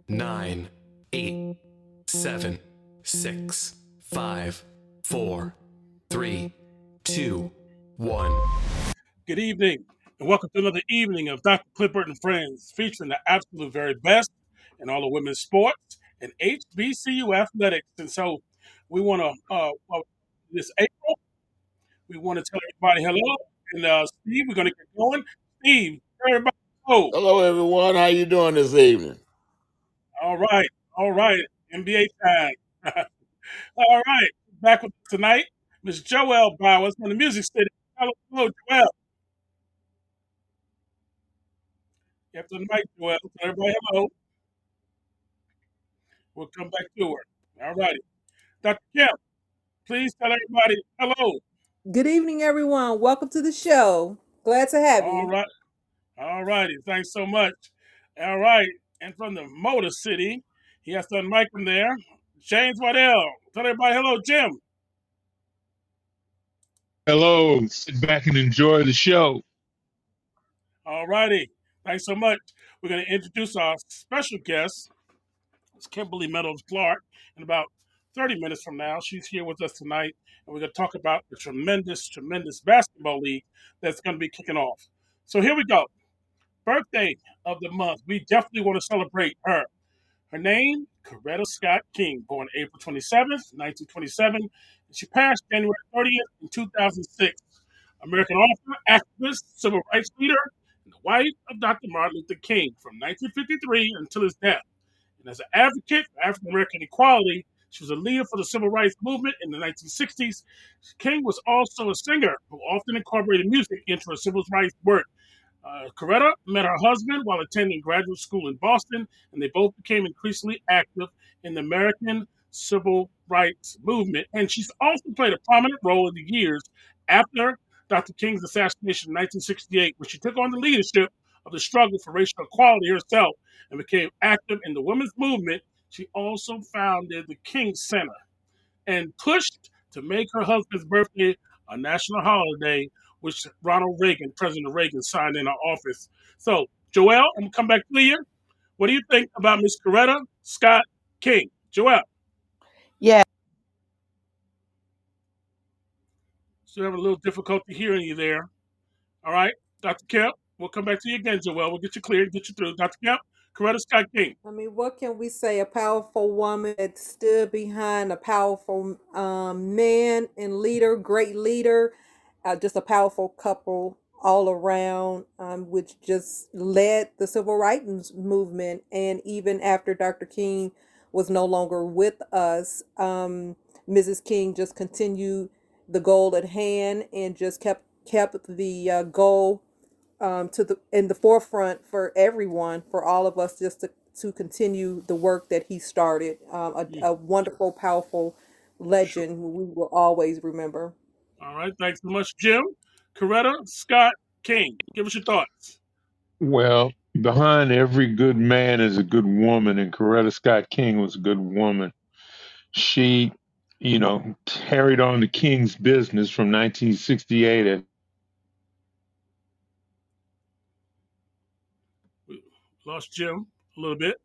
9, 8, 7, 6, 5, 4, 3, 2, 1. Good evening, and welcome to another evening of Dr. Clifford and Friends, featuring the absolute very best in all of women's sports and HBCU athletics. And so, we want to, this April, we want to tell everybody hello. And Steve, we're going to get going. Steve, tell everybody hello. Hello, everyone. How you doing this evening? All right, all right, NBA time. All right, back with us tonight, Miss Joelle Bowers from the Music City. Hello, Joelle. You have to the mic, Joelle. Tell everybody hello. We'll come back to her. All righty. Dr. Kemp, please tell everybody hello. Good evening, everyone. Welcome to the show. Glad to have All you. right. All righty. Thanks so much. All right. And from the Motor City, he has to unmic him there. James Waddell. Tell everybody hello, Jim. Hello, sit back and enjoy the show. All righty. Thanks so much. We're going to introduce our special guest. It's Kimberly Meadows Clark. In about 30 minutes from now, she's here with us tonight, and we're going to talk about the tremendous basketball league that's going to be kicking off. So here we go. Birthday of the month. We definitely want to celebrate her. Her name, Coretta Scott King, born April 27th, 1927. And she passed January 30th in 2006. American author, activist, civil rights leader, and the wife of Dr. Martin Luther King from 1953 until his death. And as an advocate for African American equality, she was a leader for the civil rights movement in the 1960s. King was also a singer who often incorporated music into her civil rights work. Coretta met her husband while attending graduate school in Boston, and they both became increasingly active in the American civil rights movement. And she's also played a prominent role in the years after Dr. King's assassination in 1968, when she took on the leadership of the struggle for racial equality herself and became active in the women's movement. She also founded the King Center and pushed to make her husband's birthday a national holiday, which President Reagan, signed in our office. So, Joelle, I'm gonna come back to you. What do you think about Miss Coretta Scott King? Joelle, Yeah. still having a little difficulty hearing you there. All right, Dr. Kemp, we'll come back to you again, Joelle. We'll get you clear, get you through. Dr. Kemp, Coretta Scott King. I mean, what can we say? A powerful woman that stood behind a powerful man and leader, great leader, just a powerful couple all around, which just led the civil rights movement. And even after Dr. King was no longer with us, Mrs. King just continued the goal at hand and just kept the goal to the in the forefront for everyone, for all of us, just to continue the work that he started. Yeah, A wonderful, powerful sure. legend we will always remember. All right, thanks so much, Jim. Coretta Scott King, give us your thoughts. Well, behind every good man is a good woman, and Coretta Scott King was a good woman. She, carried on the King's business from 1968. We lost Jim a little bit.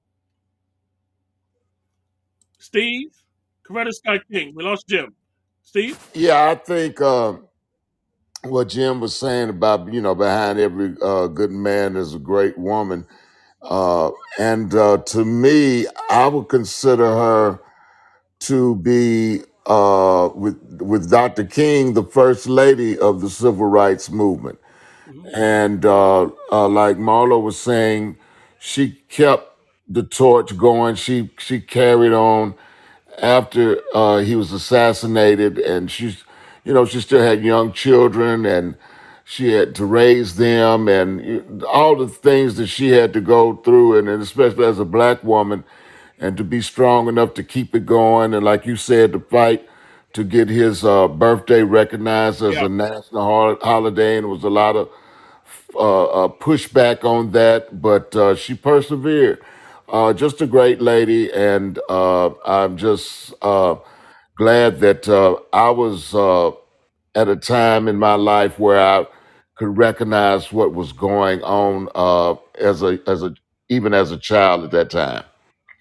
Steve, Coretta Scott King. We lost Jim. Steve? Yeah, I think what Jim was saying about behind every good man is a great woman, uh, and to me, I would consider her to be with Dr. King the first lady of the civil rights movement, Mhm. and like Marlo was saying, she kept the torch going. She carried on after he was assassinated, and she still had young children, and she had to raise them, and all the things that she had to go through, and especially as a black woman, and to be strong enough to keep it going, and like you said, to fight to get his birthday recognized as Yeah. a national holiday, and it was a lot of pushback on that, but she persevered. Just a great lady, and I'm just glad that I was at a time in my life where I could recognize what was going on as a even as a child at that time.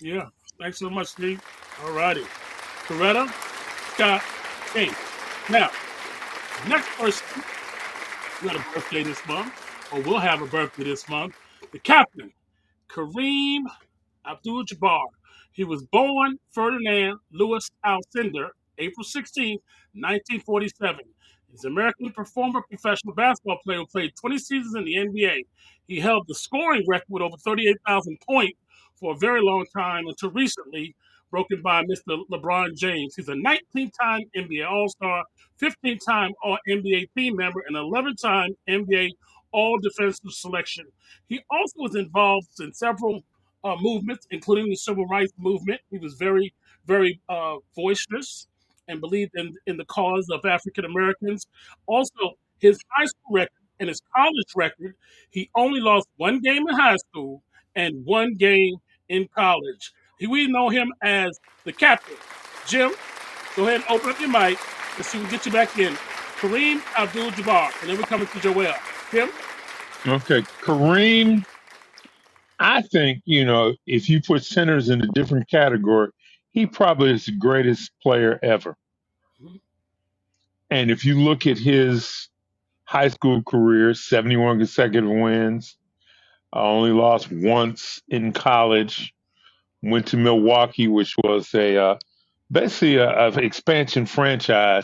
Yeah. Thanks so much, Steve. All righty. Coretta Scott King. Now, next person who had a birthday this month, or will have a birthday this month, the captain, Kareem Abdul-Jabbar. He was born Ferdinand Louis Alcindor, April 16, 1947. He's an American performer, professional basketball player who played 20 seasons in the NBA. He held the scoring record with over 38,000 points for a very long time until recently, broken by Mr. LeBron James. He's a 19-time NBA All-Star, 15-time All-NBA team member, and 11-time NBA All-Defensive Selection. He also was involved in several movements, including the civil rights movement. He was very, very boisterous and believed in the cause of African Americans. Also, his high school record and his college record, he only lost one game in high school and one game in college. We know him as the captain. Jim, go ahead and open up your mic. Let's see if we can get you back in. Kareem Abdul-Jabbar, and then we're coming to Joel. Jim? Okay, Kareem. I think if you put centers in a different category, he probably is the greatest player ever. Mhm. And if you look at his high school career, 71 consecutive wins, only lost once in college, went to Milwaukee, which was a basically a expansion franchise.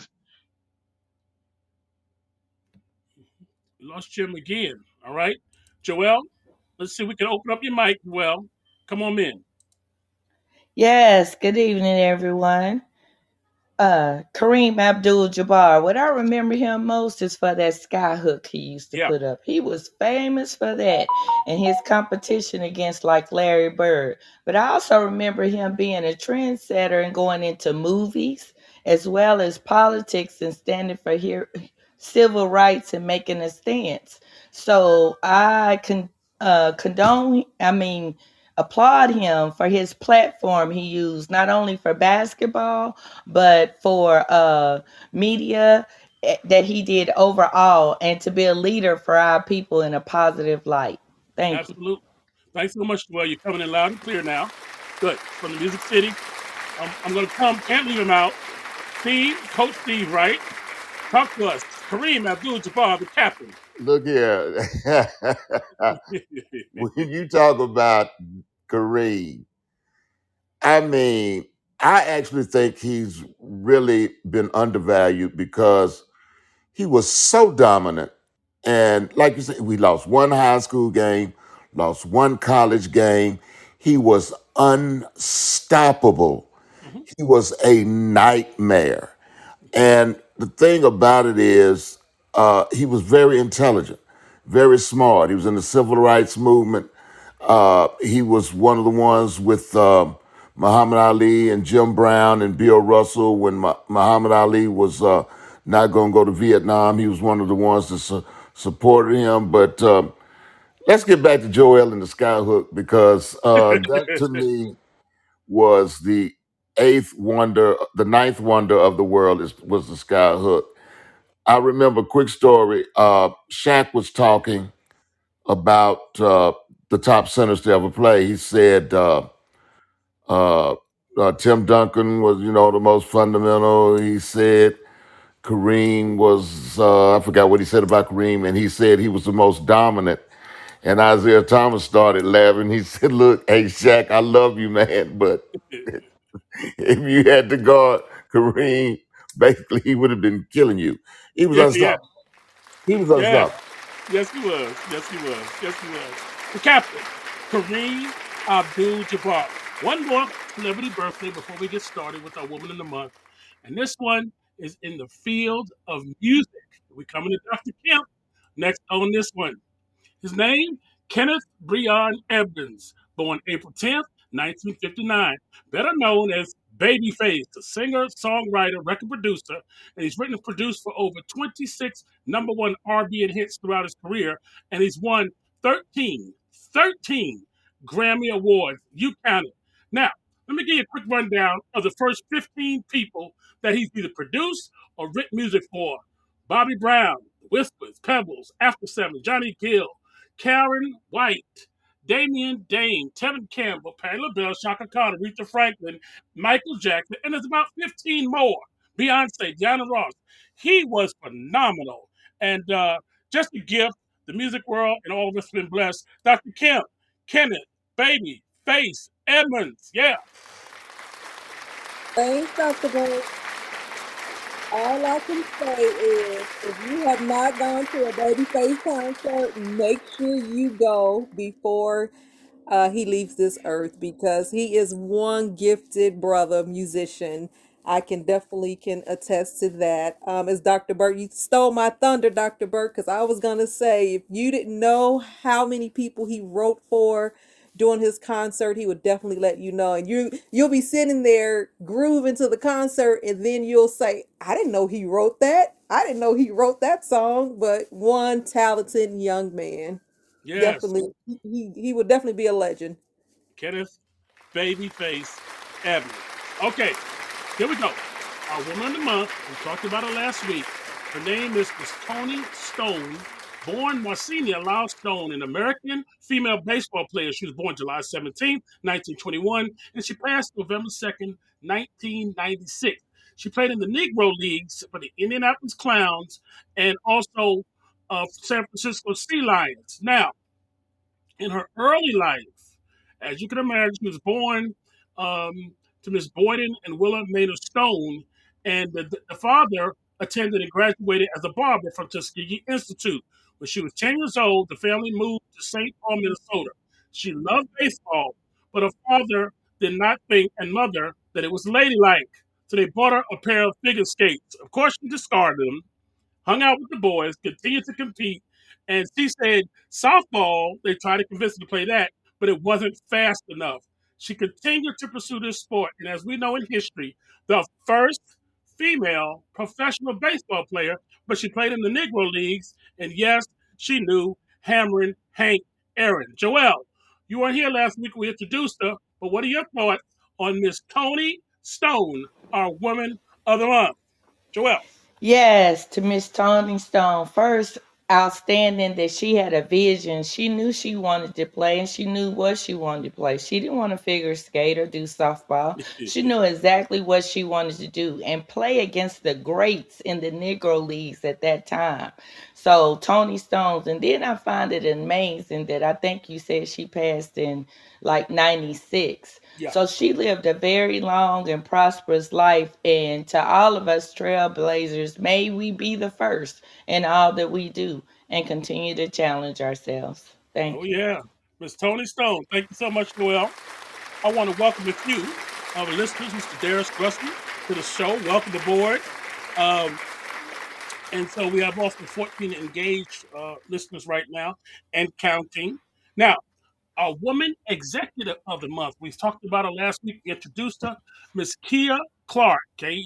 We lost Jim again. All right. Joel, let's see if we can open up your mic. Well, come on in. Yes, good evening, everyone. Kareem Abdul-Jabbar. What I remember him most is for that sky hook he used to Yeah. put up. He was famous for that and his competition against like Larry Bird. But I also remember him being a trendsetter and going into movies as well as politics and standing for here civil rights and making a stance. So I can condone. I mean. Applaud him for his platform he used not only for basketball but for media that he did overall and to be a leader for our people in a positive light. Thank you. Absolutely. Thanks so much, Joel. You're coming in loud and clear now. Good. From the Music City. I'm going to can't leave him out. Steve, Coach Steve, right? Talk to us. Kareem Abdul-Jabbar, the captain. Look here. When you talk about Kareem, I mean, I actually think he's really been undervalued because he was so dominant. And like you said, we lost one high school game, lost one college game. He was unstoppable. Mhm. He was a nightmare. And the thing about it is, he was very intelligent, very smart. He was in the civil rights movement. He was one of the ones with Muhammad Ali and Jim Brown and Bill Russell when Muhammad Ali was not going to go to Vietnam. He was one of the ones that supported him. But let's get back to Joel and the Skyhook because that to me was the eighth wonder, the ninth wonder of the world was the Skyhook. I remember, quick story, Shaq was talking about the top centers to ever play. He said uh, Tim Duncan was, the most fundamental. He said Kareem was, I forgot what he said about Kareem, and he said he was the most dominant. And Isaiah Thomas started laughing. He said, "Look, hey Shaq, I love you, man, but if you had to guard Kareem, basically he would have been killing you. He was Yeah, yeah, unstoppable. He was yeah. unstoppable." Yes, he was. Yes, he was. Yes, he was. The captain, Kareem Abdul-Jabbar. One more celebrity birthday before we get started with our Woman in the Month. And this one is in the field of music. We coming to Dr. Kemp next on this one. His name, Kenneth Breon Evans, born April 10th, 1959, better known as Babyface, the singer, songwriter, record producer, and he's written and produced for over 26 number one R&B and hits throughout his career, and he's won 13 Grammy Awards. You count it. Now, let me give you a quick rundown of the first 15 people that he's either produced or written music for. Bobby Brown, Whispers, Pebbles, After Seven, Johnny Gill, Karen White, Damian Dane, Tevin Campbell, Patti LaBelle, Shaka Khan, Aretha Franklin, Michael Jackson, and there's about 15 more. Beyonce, Diana Ross. He was phenomenal. And just a gift, the music world, and all of us have been blessed. Dr. Kemp, Kenneth, Baby, Face, Edmonds. Yeah. Thanks, Dr. Bird. All I can say is if you have not gone to a Babyface concert, make sure you go before he leaves this earth because he is one gifted brother musician. I can definitely can attest to that. As Dr. Burt, you stole my thunder, Dr. Burt, because I was gonna say if you didn't know how many people he wrote for during his concert, he would definitely let you know. And you'll be sitting there grooving to the concert, and then you'll say, "I didn't know he wrote that. I didn't know he wrote that song." But one talented young man, Yes. definitely, he would definitely be a legend. Kenneth Babyface Edmonds. Okay, here we go. Our woman of the month, we talked about her last week. Her name is Miss Toni Stone, born Marcinia Lau Stone, an American female baseball player. She was born July 17th, 1921, and she passed November 2nd, 1996. She played in the Negro Leagues for the Indianapolis Clowns and also San Francisco Sea Lions. Now, in her early life, as you can imagine, she was born to Miss Boyden and Willa Maynard Stone, and the father attended and graduated as a barber from Tuskegee Institute. When she was 10 years old, the family moved to St. Paul, Minnesota. She loved baseball, but her father did not think, and mother, that it was ladylike. So they bought her a pair of figure skates. Of course, she discarded them, hung out with the boys, continued to compete. And she said softball, they tried to convince her to play that, but it wasn't fast enough. She continued to pursue this sport. And as we know in history, the first female professional baseball player, but she played in the Negro Leagues. And yes, she knew hammering Hank Aaron. Joelle, you weren't here last week. We introduced her, but what are your thoughts on Miss Toni Stone, our woman of the month? Joelle. Yes, to Miss Tony Stone. First, outstanding that she had a vision. She knew she wanted to play and she knew what she wanted to play. She didn't want to figure skate or do softball. She knew exactly what she wanted to do and play against the greats in the Negro Leagues at that time. So, Tony Stones. And then I find it amazing that I think you said she passed in like 96. Yeah. So she lived a very long and prosperous life. And to all of us trailblazers, may we be the first in all that we do and continue to challenge ourselves. Oh, Thank you. yeah. Miss Toni Stone, thank you so much, Noel. I want to welcome a few of our listeners, Mr. Darius Russell, to the show. Welcome aboard. Um, and so we have also 14 engaged listeners right now and counting. Now, our woman executive of the month, we talked about her last week. We introduced her, Miss Kia Clark,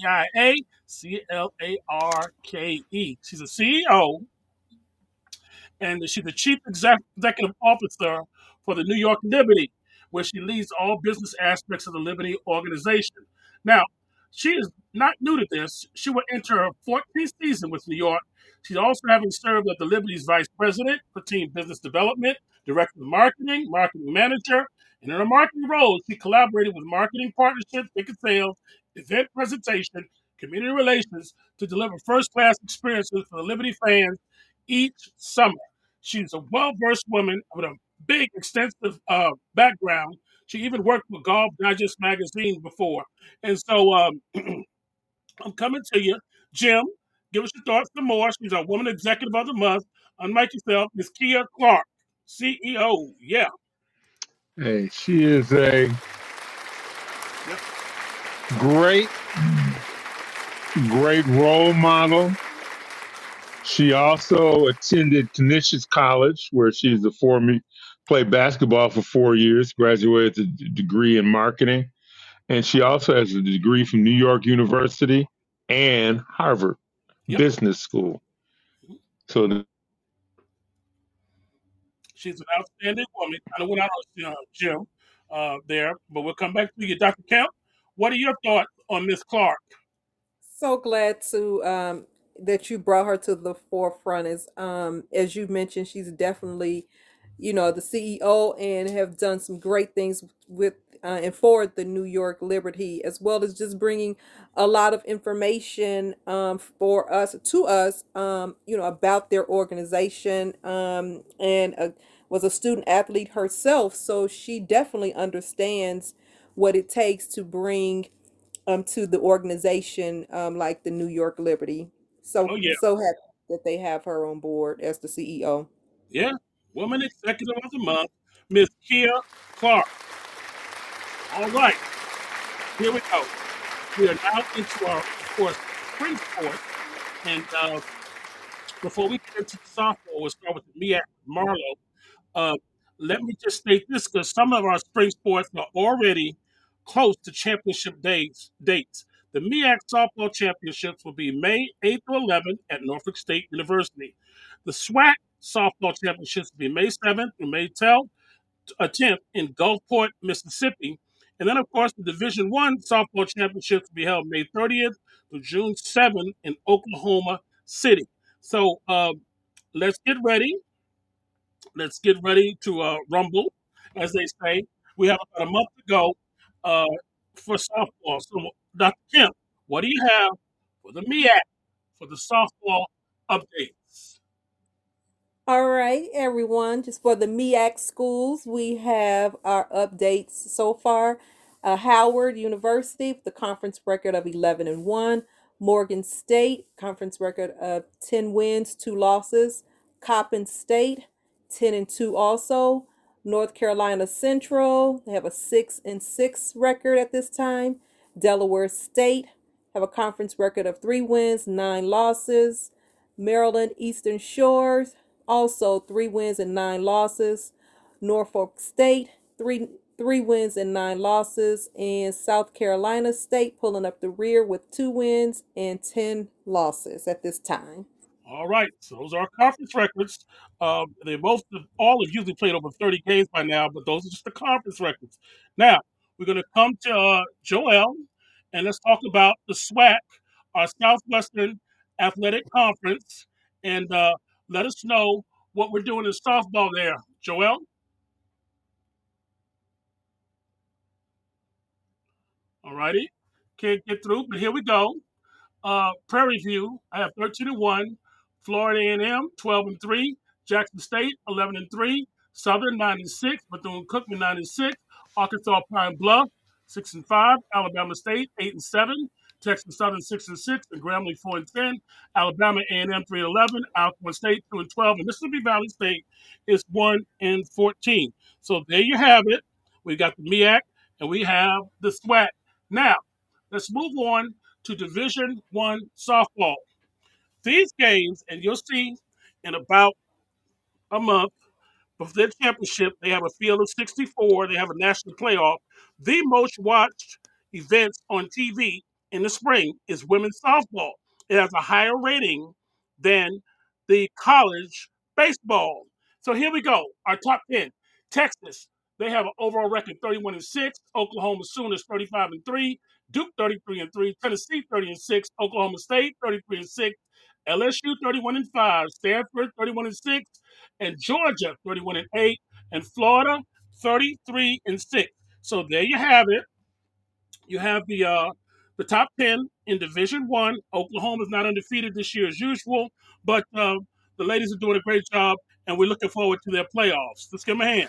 KIACLARKE. She's a CEO and she's the chief executive officer for the New York Liberty, where she leads all business aspects of the Liberty organization. Now, she is not new to this. She will enter her 14th season with New York. She's also having served as the Liberty's vice president for team business development, director of marketing, marketing manager, and in her marketing role, she collaborated with marketing partnerships, ticket sales, event presentation, community relations to deliver first-class experiences for the Liberty fans each summer. She's a well versed woman with a big, extensive background. She even worked with Golf Digest magazine before. And so I'm coming to you. Jim, give us your thoughts some more. She's our Woman Executive of the Month. Unmike yourself, Miss Kia Clark, CEO. Yeah. Hey, she is a Yep. great, great role model. She also attended Canisius College, where she's played basketball for 4 years, graduated with a degree in marketing, and she also has a degree from New York University and Harvard Yep. Business School. So She's an outstanding woman. I went out on Jim there, but we'll come back to you. Dr. Kemp, what are your thoughts on Miss Clark? So glad to that you brought her to the forefront. As you mentioned, she's definitely the CEO, and have done some great things with and for the New York Liberty, as well as just bringing a lot of information for us to us, about their organization, and was a student athlete herself, so she definitely understands what it takes to bring to the organization, like the New York Liberty. Oh So yeah, so happy that they have her on board as the CEO. yeah. Woman Executive of the Month, Miss Kia Clark. All right, here we go. We are now into our, of course, spring sports, and before we get into the softball, we'll start with the MEAC Marlowe. Uh, Let me just state this because some of our spring sports are already close to championship dates. The MEAC softball championships will be May 8th to 11th at Norfolk State University. The SWAC softball championships will be May 7th through May 10th in Gulfport, Mississippi. And then, of course, the Division One softball championships will be held May 30th to June 7th in Oklahoma City. So let's get ready. Let's get ready to rumble, as they say. We have about a month to go uh, for softball. So, Dr. Kemp, what do you have for the MEAC for the softball updates? All right, everyone. Just for the MEAC schools, we have our updates so far. Howard University with the conference record of 11-1. Morgan State conference record of 10 wins, 2 losses. Coppin State 10-2 also. North Carolina Central, they have a 6-6 record at this time. Delaware State have a conference record of 3 wins, 9 losses. Maryland Eastern Shores, also 3 wins and 9 losses. Norfolk State, three wins and 9 losses. And South Carolina State pulling up the rear with 2 wins and 10 losses at this time. All right, so those are our conference records. They both all have usually played over 30 games by now, but those are just the conference records. Now we're going to come to Joel, and let's talk about the SWAC, our Southwestern Athletic Conference, and let us know what we're doing in softball there. Joel, all righty, can't get through, but here we go. Prairie View, I have 13-1. Florida A&M 12-3. Jackson State 11-3. Southern 9-6. Bethune Cookman 9-6. Arkansas Pine Bluff 6-5. Alabama State 8-7. Texas Southern 6-6. And Grambling 4-10. Alabama A&M 3-11. Alcorn State 2-12. And Mississippi Valley State is 1-14. So there you have it. We got the MEAC and we have the SWAC. Now let's move on to Division One softball. These games, and you'll see in about a month, for their championship, they have a field of 64. They have a national playoff. The most watched events on TV in the spring is women's softball. It has a higher rating than the college baseball. So here we go. Our top 10. Texas, they have an overall record 31-6. Oklahoma Sooners 35-3. Duke 33-3. Tennessee 30-6. Oklahoma State 33-6. LSU 31-5. Stanford 31-6 and Georgia 31-8, and Florida 33-6. So there you have it. You have the top 10 in Division One. Oklahoma is not undefeated this year as usual, but the ladies are doing a great job, and we're looking forward to their playoffs. Let's give them a hand.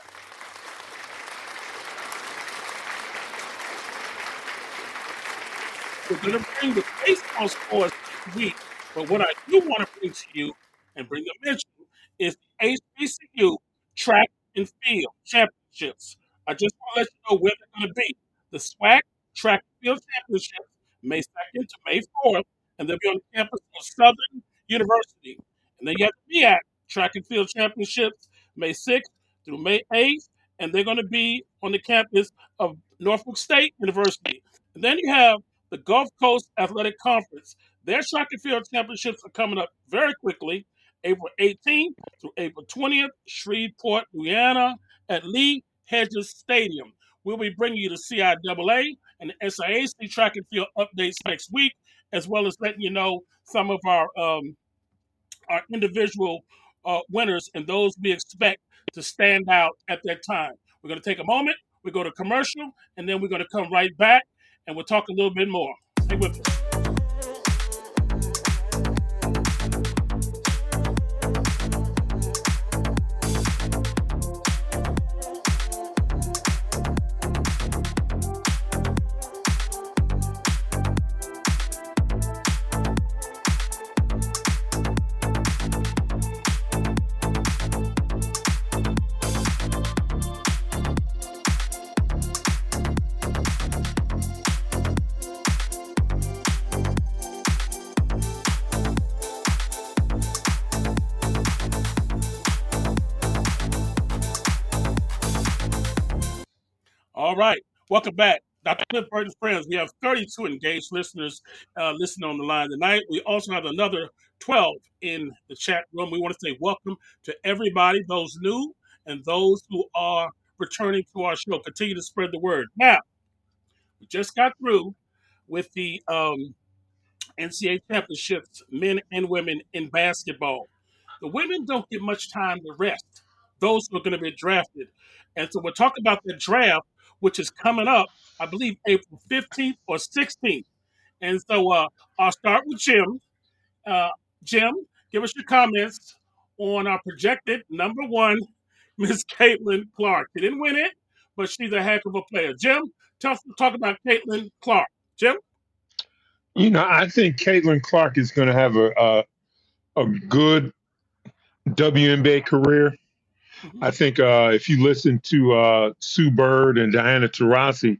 We're going to bring the baseball scores next week, but what I do want to bring to you and bring a mention is the HBCU Track and Field Championships. I just want to let you know where they're going to be. The SWAC Track and Field Championships, May 2nd to May 4th, and they'll be on the campus of Southern University. And then you have the MEAC Track and Field Championships, May 6th through May 8th, and they're going to be on the campus of Norfolk State University. And then you have the Gulf Coast Athletic Conference. Their track and field championships are coming up very quickly, April 18th through April 20th, Shreveport, Louisiana, at Lee Hedges Stadium. We'll be bringing you the CIAA and the SIAC track and field updates next week, as well as letting you know some of our individual winners and those we expect to stand out at that time. We're going to take a moment, we go to commercial, and then we're going to come right back and we'll talk a little bit more. Stay with us. All right. Welcome back. Dr. Cliff Burton's friends. We have 32 engaged listeners listening on the line tonight. We also have another 12 in the chat room. We want to say welcome to everybody, those new and those who are returning to our show. Continue to spread the word. Now, we just got through with the NCAA championships, men and women in basketball. The women don't get much time to rest. Those who are going to be drafted. And so we're talking about the draft, which is coming up, I believe, April 15th or 16th. And so I'll start with Jim. Jim, give us your comments on our projected number one, Miss Caitlin Clark. She didn't win it, but she's a heck of a player. Jim, talk about Caitlin Clark. Jim? I think Caitlin Clark is going to have a good WNBA career. I think if you listen to Sue Bird and Diana Taurasi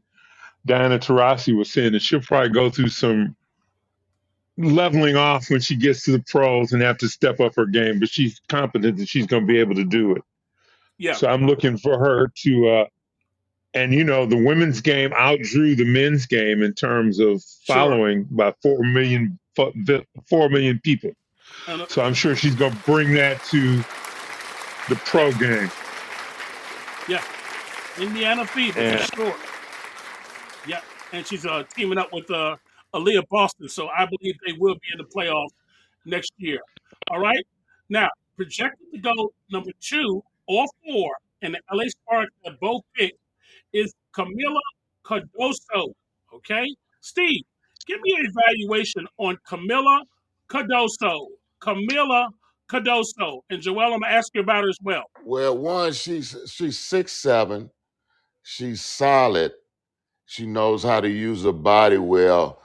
was saying that she'll probably go through some leveling off when she gets to the pros and have to step up her game, but she's confident that she's going to be able to do it. Yeah. So I'm looking for her to, and the women's game outdrew the men's game in terms of following by 4 million people. So I'm sure she's going to bring that to the pro game. Yeah. Indiana Fever, for sure. Yeah. And she's teaming up with Aaliyah Boston. So I believe they will be in the playoffs next year. All right. Now, projected to go number 2 or 4, and the LA Sparks have both picked, is Camila Cardoso. Okay. Steve, give me an evaluation on Camila Cardoso. Camila Cardoso. And Joelle, I'm going to ask you about her as well. Well, one, she's 6'7". She's solid. She knows how to use her body well.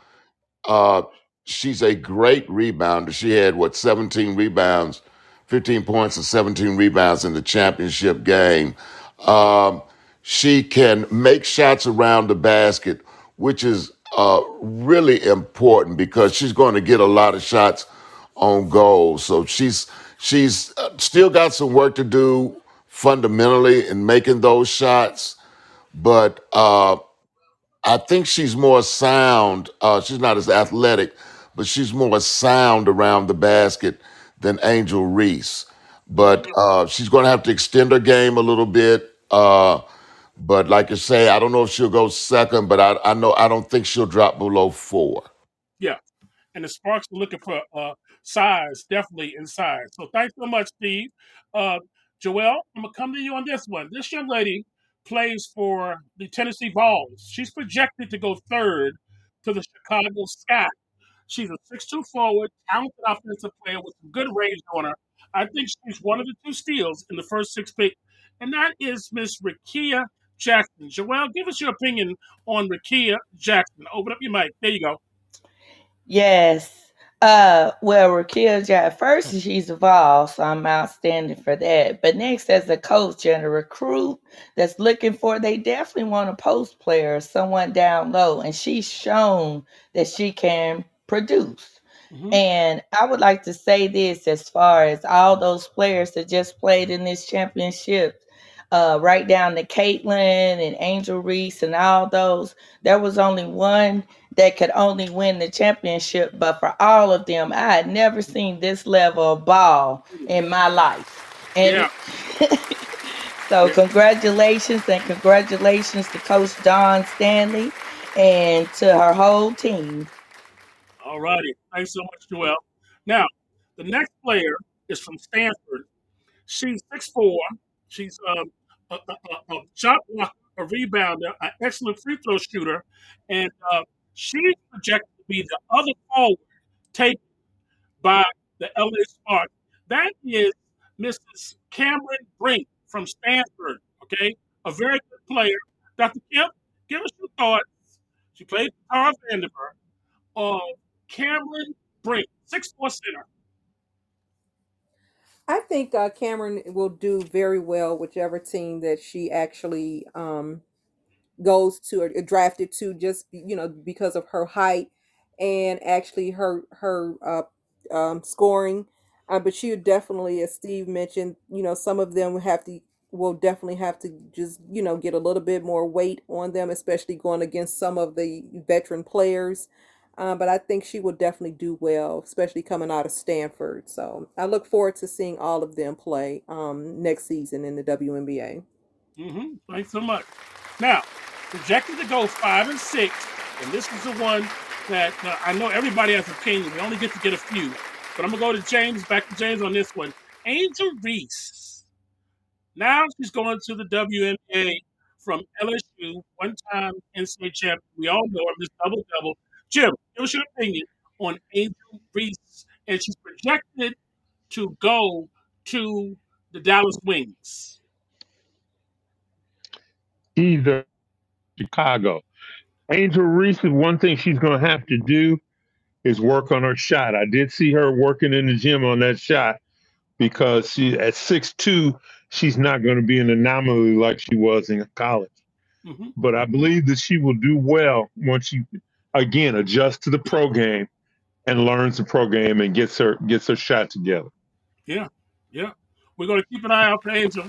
She's a great rebounder. She had 17 rebounds, 15 points and 17 rebounds in the championship game. She can make shots around the basket, which is really important because she's going to get a lot of shots on goal. So she's still got some work to do fundamentally in making those shots, but I think she's more sound. She's not as athletic, but she's more sound around the basket than Angel Reese. But she's going to have to extend her game a little bit. But like you say, I don't know if she'll go second, but I don't think she'll drop below 4. Yeah. And the Sparks are looking for size, definitely in size. So thanks so much, Steve. Joelle, I'm going to come to you on this one. This young lady plays for the Tennessee Vols. She's projected to go third to the Chicago Sky. She's a 6'2" forward, talented offensive player with some good range on her. I think she's one of the 2 steals in the first 6 picks, and that is Miss Rickea Jackson. Joelle, give us your opinion on Rickea Jackson. Open up your mic. There you go. Yes. Well, Raquel Jack, first she's evolved, so I'm outstanding for that. But next, as a coach and a recruit that's looking for, they definitely want a post player, someone down low, and she's shown that she can produce. Mhm. And I would like to say this as far as all those players that just played in this championship, right down to Caitlin and Angel Reese and all those, there was only one that could only win the championship, but for all of them, I had never seen this level of ball in my life. And so congratulations to Coach Dawn Stanley and to her whole team. All righty. Thanks so much, Joelle. Now, the next player is from Stanford, She's 6'4". She's a shot blocker, a rebounder, an excellent free throw shooter, and she's projected to be the other forward taken by the LA Sparks. That is Mrs. Cameron Brink from Stanford. Okay, a very good player. Dr. Kemp, give us your thoughts. She played for Tara Vanderbilt. Cameron Brink, 6'4" center. I think Cameron will do very well whichever team that she actually goes to or drafted to, just because of her height and actually her scoring. But she would definitely, as Steve mentioned, some of them will definitely have to just get a little bit more weight on them, especially going against some of the veteran players. But I think she will definitely do well, especially coming out of Stanford. So I look forward to seeing all of them play next season in the WNBA. Thanks so much. Now, projected to go 5 and 6, and this is the one that I know everybody has an opinion. We only get to get a few, but I'm gonna go to James. Back to James on this one. Angel Reese. Now she's going to the WNBA from LSU, one-time NCAA champion. We all know her, Miss Double Double. Jim, give us your opinion on Angel Reese, and she's projected to go to the Dallas Wings. Either Chicago. Angel Reese, one thing she's going to have to do is work on her shot. I did see her working in the gym on that shot because she at 6'2", she's not going to be an anomaly like she was in college. But I believe that she will do well once she, again, adjusts to the pro game and learns the pro game and gets her shot together. Yeah. We're going to keep an eye out for Angel.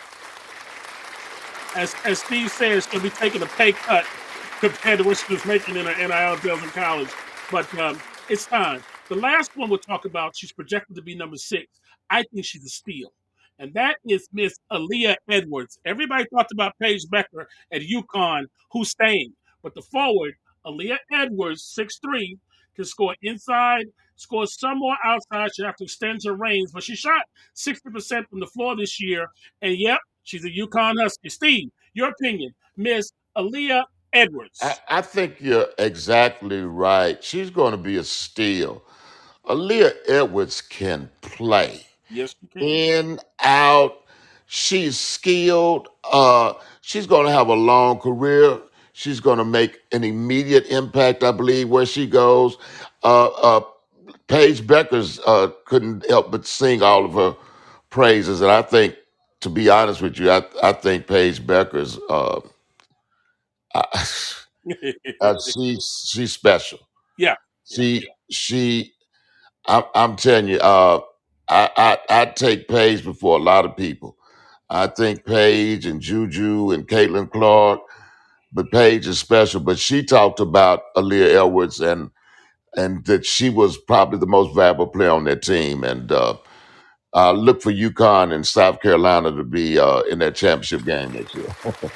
As Steve says, she'll be taking a pay cut compared to what she was making in her NIL deals in college. But it's time. The last one we'll talk about, she's projected to be number 6. I think she's a steal. And that is Miss Aaliyah Edwards. Everybody talked about Paige Becker at UConn, who's staying. But the forward, Aaliyah Edwards, 6'3", can score inside, score some more outside. She has to extend her range. But she shot 60% from the floor this year. And yep, she's a UConn Husky. Steve, your opinion, Miss Aaliyah Edwards. I think you're exactly right. She's going to be a steal. Aaliyah Edwards can play. Yes, you can. In, out. She's skilled. She's going to have a long career. She's going to make an immediate impact, I believe, where she goes. Paige Beckers couldn't help but sing all of her praises, and I think, to be honest with you, I think Paige Beckers, she's special. Yeah. She I'm telling you, I take Paige before a lot of people. I think Paige and Juju and Caitlin Clark, but Paige is special. But she talked about Aaliyah Edwards and that she was probably the most valuable player on their team. And look for UConn and South Carolina to be in that championship game next year.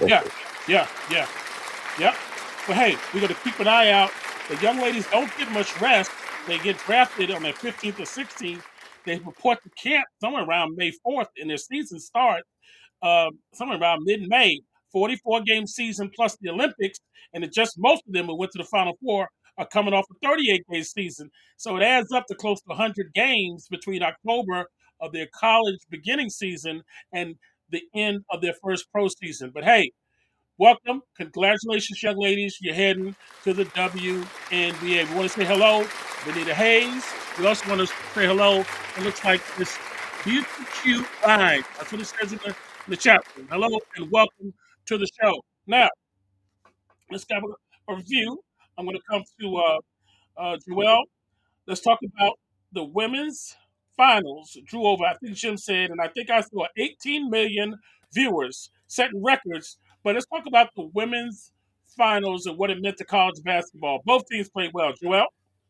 Yeah. But hey, we got to keep an eye out. The young ladies don't get much rest. They get drafted on their 15th or 16th. They report to camp somewhere around May 4th, and their season starts somewhere around mid-May. 44-game season plus the Olympics, and just most of them who went to the Final Four are coming off a 38-game season. So it adds up to close to 100 games between October of their college beginning season and the end of their first pro season. But hey, welcome. Congratulations, young ladies. You're heading to the WNBA. We want to say hello, Benita Hayes. We also want to say hello. It looks like this beautiful, cute line. That's what it says in the chat room. Hello and welcome to the show. Now, let's have a review. I'm going to come to Joelle. Let's talk about the women's finals. Drew over, I think Jim said, and I think I saw 18 million viewers setting records. But let's talk about the women's finals and what it meant to college basketball. Both teams played well. Joelle?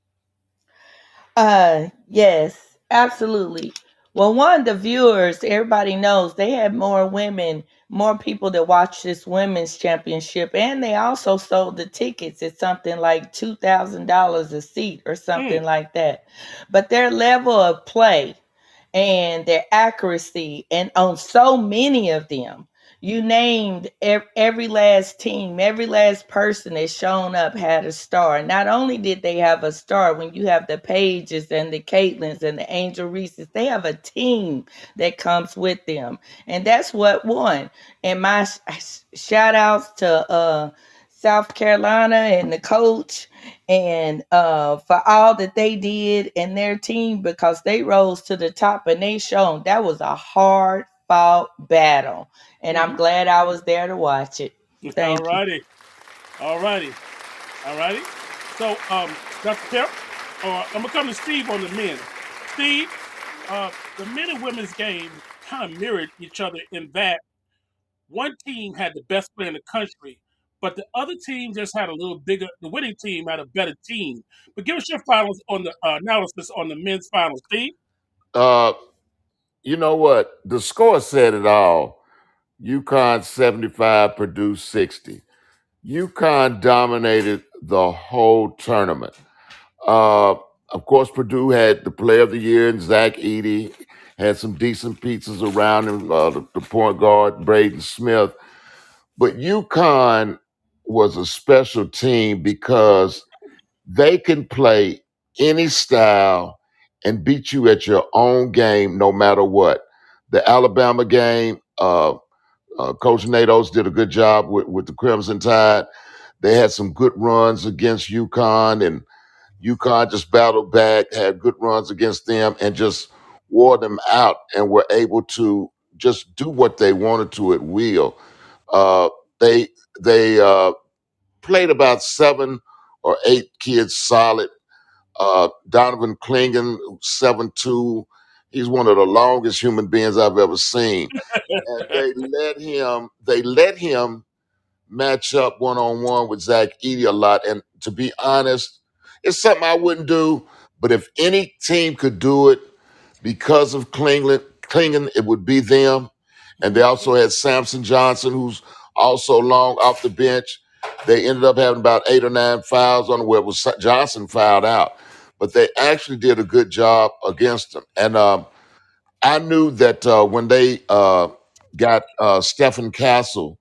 Yes, absolutely. Well, one, the viewers, everybody knows they had more women, more people that watch this women's championship, and they also sold the tickets at something like $2,000 a seat or something like that. But their level of play and their accuracy, and on so many of them. You named every last team, every last person that shown up had a star. Not only did they have a star, when you have the Pages and the Caitlins and the Angel Reeses, they have a team that comes with them. And that's what won. And my shout outs to South Carolina and the coach, and for all that they did and their team, because they rose to the top and they shown that was a hard fought battle, and I'm Mhm. glad I was there to watch it. All Thank you. righty. All righty. All righty. So, Dr. Pep, I'm going to come to Steve on the men. Steve, the men and women's game kind of mirrored each other in that one team had the best player in the country, but the other team just had a little bigger. The winning team had a better team. But give us your finals on the analysis on the men's finals, Steve. Uh, you know what? The score said it all. UConn 75, Purdue 60. UConn dominated the whole tournament. Uh, of course, Purdue had the player of the year in Zach Edey, had some decent pieces around him, the point guard, Braden Smith. But UConn was a special team because they can play any style and beat you at your own game no matter what. The Alabama game, Coach Nate Oates did a good job with the Crimson Tide. They had some good runs against UConn, and UConn just battled back, had good runs against them, and just wore them out and were able to just do what they wanted to at will. Uh, they they played about 7 or 8 kids solid. Donovan Klingen, 7'2". He's one of the longest human beings I've ever seen. And they let him match up one on one with Zach Edey a lot. And to be honest, it's something I wouldn't do. But if any team could do it because of Klingon, it would be them. And they also had Samson Johnson, who's also long off the bench. They ended up having about 8 or 9 fouls on where it was Johnson fouled out. But they actually did a good job against them. And I knew that when they got Stephen Castle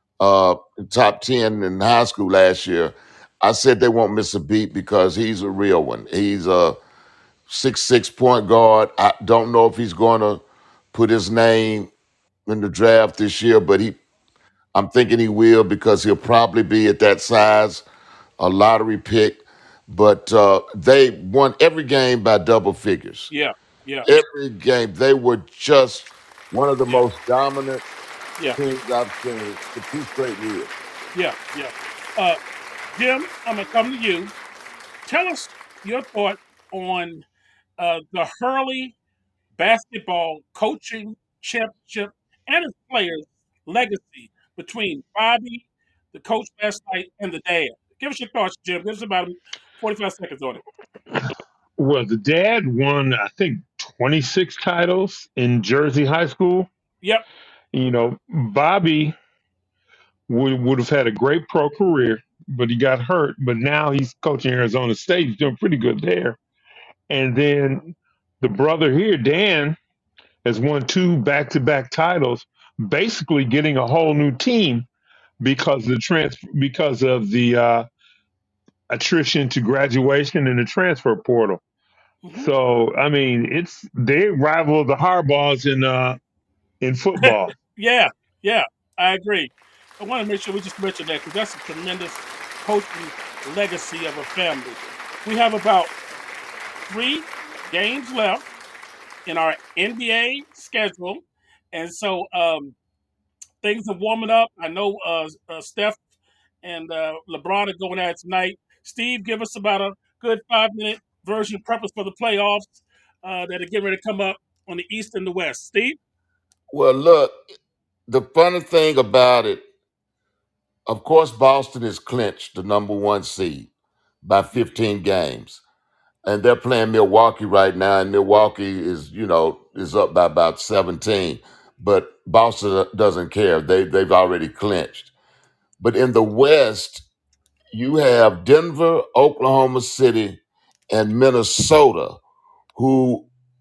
top 10 in high school last year, I said they won't miss a beat because he's a real one. He's a 6'6" point guard. I don't know if he's going to put his name in the draft this year, but I'm thinking he will because he'll probably be at that size, a lottery pick. But they won every game by double figures. Yeah, yeah, Every game. They were just one of the yeah, most dominant yeah, teams I've seen for 2 straight years. yeah, yeah. Uh, Jim, I'm gonna come to you. Tell us your thought on the Hurley basketball coaching championship and his players' legacy between Bobby, the coach last night, and the dad. Give us your thoughts, Jim. Give us about 45 seconds on it. Well, the dad won, I think, 26 titles in Jersey High School. Yep. Bobby would have had a great pro career, but he got hurt. But now he's coaching Arizona State. He's doing pretty good there. And then the brother here, Dan, has won 2 back-to-back titles, basically getting a whole new team because of the attrition to graduation and the transfer portal. Hmm. So I mean, they rival the Harbaughs in football. Yeah, yeah, I agree. I want to make sure we just mention that because that's a tremendous coaching legacy of a family. We have about 3 games left in our NBA schedule, and so things are warming up. I know Steph and LeBron are going at it tonight. Steve, give us about a good 5-minute version preface for the playoffs that are getting ready to come up on the East and the West. Steve? Well, look, the funny thing about it, of course, Boston has clinched the number 1 seed by 15 games. And they're playing Milwaukee right now, and Milwaukee is up by about 17. But Boston doesn't care. They've already clinched. But in the West, you have Denver, Oklahoma City, and Minnesota, who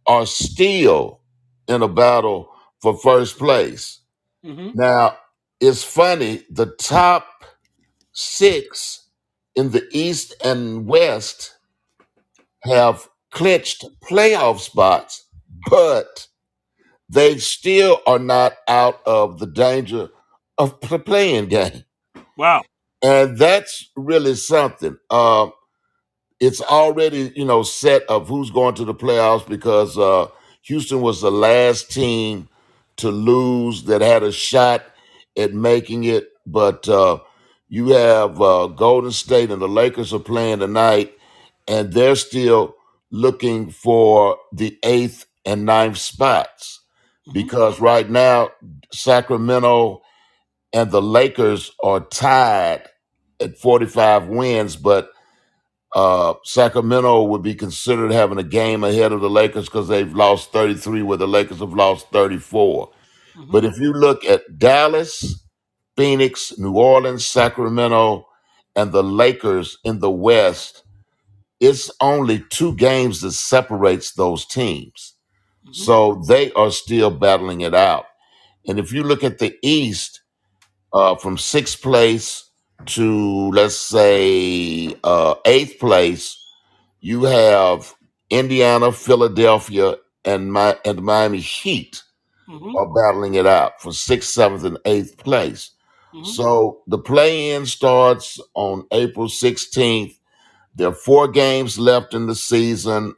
are still in a battle for first place. Mm-hmm. Now, it's funny, the top six in the East and West have clinched playoff spots, but they still are not out of the danger of the playing game. Wow. And that's really something. It's already, set of who's going to the playoffs because Houston was the last team to lose that had a shot at making it. But you have Golden State and the Lakers are playing tonight, and they're still looking for the eighth and ninth spots Mm-hmm. because right now Sacramento and the Lakers are tied at 45 wins, but Sacramento would be considered having a game ahead of the Lakers because they've lost 33, where the Lakers have lost 34. Mm-hmm. But if you look at Dallas, Phoenix, New Orleans, Sacramento, and the Lakers in the West, it's only two games that separates those teams. Mm-hmm. So they are still battling it out. And if you look at the East, from sixth place to, let's say, eighth place, you have Indiana, Philadelphia, and the Miami Heat Mm-hmm. are battling it out for sixth, seventh, and eighth place. Mm-hmm. So the play-in starts on April 16th. There are 4 games left in the season.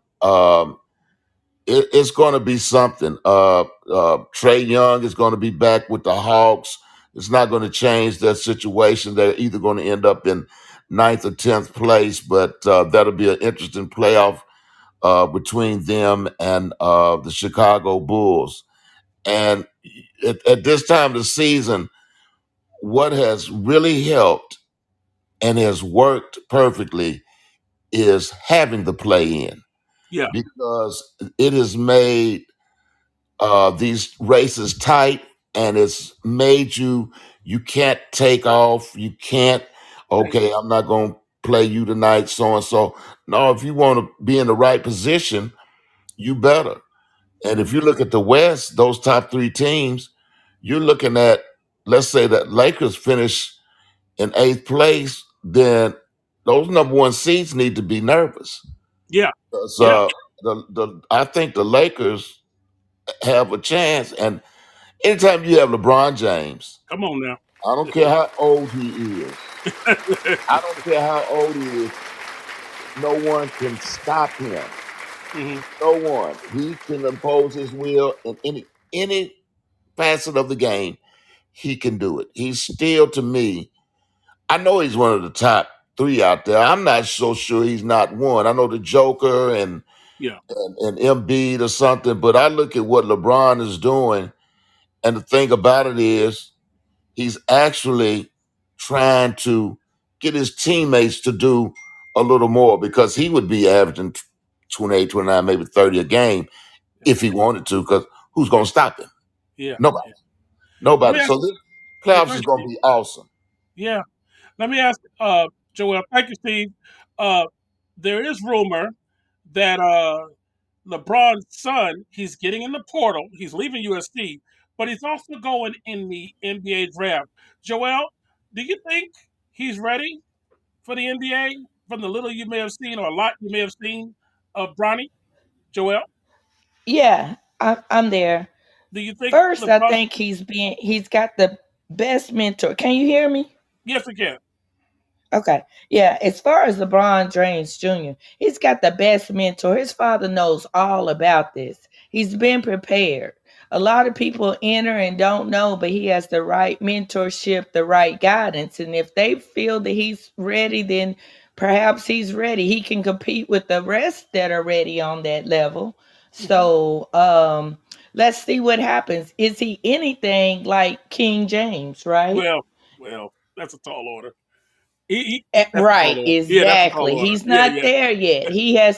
It's going to be something. Trey Young is going to be back with the Hawks. It's not going to change their situation. They're either going to end up in ninth or 10th place, but that'll be an interesting playoff between them and the Chicago Bulls. And at this time of the season, what has really helped and has worked perfectly is having the play in Yeah. because it has made these races tight and it's made you can't take off. You can't, okay, I'm not going to play you tonight, so and so. No, if you want to be in the right position, you better. And if you look at the West, those top 3 teams, you're looking at, let's say that Lakers finish in eighth place, then those number one seeds need to be nervous. Yeah. 'Cause, Yeah. I think the Lakers have a chance. And anytime you have LeBron James, Come on now. I don't care how old he is, I don't care how old he is, no one can stop him. Mm-hmm. No one. He can impose his will in any facet of the game. He can do it. He's still, to me, I know he's one of the top 3 out there. I'm not so sure he's not one. I know the Joker and Yeah. and Embiid or something, but I look at what LeBron is doing, and the thing about it is he's actually trying to get his teammates to do a little more because he would be averaging 28, 29, maybe 30 a game if he wanted to, because who's going to stop him? Yeah. Nobody. Yeah. Let Nobody. me ask. So this Yeah. playoffs Go is ahead, going to Steve. be awesome. Yeah. Let me ask, Joel. Thank you, Steve. There is rumor that LeBron's son, he's getting in the portal. He's leaving USC, but he's also going in the NBA draft. Joel, do you think he's ready for the NBA from the little you may have seen or a lot you may have seen of Bronny? Joel, Yeah, I'm there. do you think First, I LeBron? think he's got the best mentor. Can you hear me? Yes, we can. Okay. Yeah, as far as LeBron James Jr., he's got the best mentor. His father knows all about this. He's been prepared. A lot of people enter and don't know, but he has the right mentorship, the right guidance. And if they feel that he's ready, then perhaps he's ready. He can compete with the rest that are ready on that level. Hmm. So let's see what happens. Is he anything like King James, right? Well, that's a tall order. That's a Right, tall order. Yeah, that's a tall exactly. order. He's Yeah, not yeah. there yet.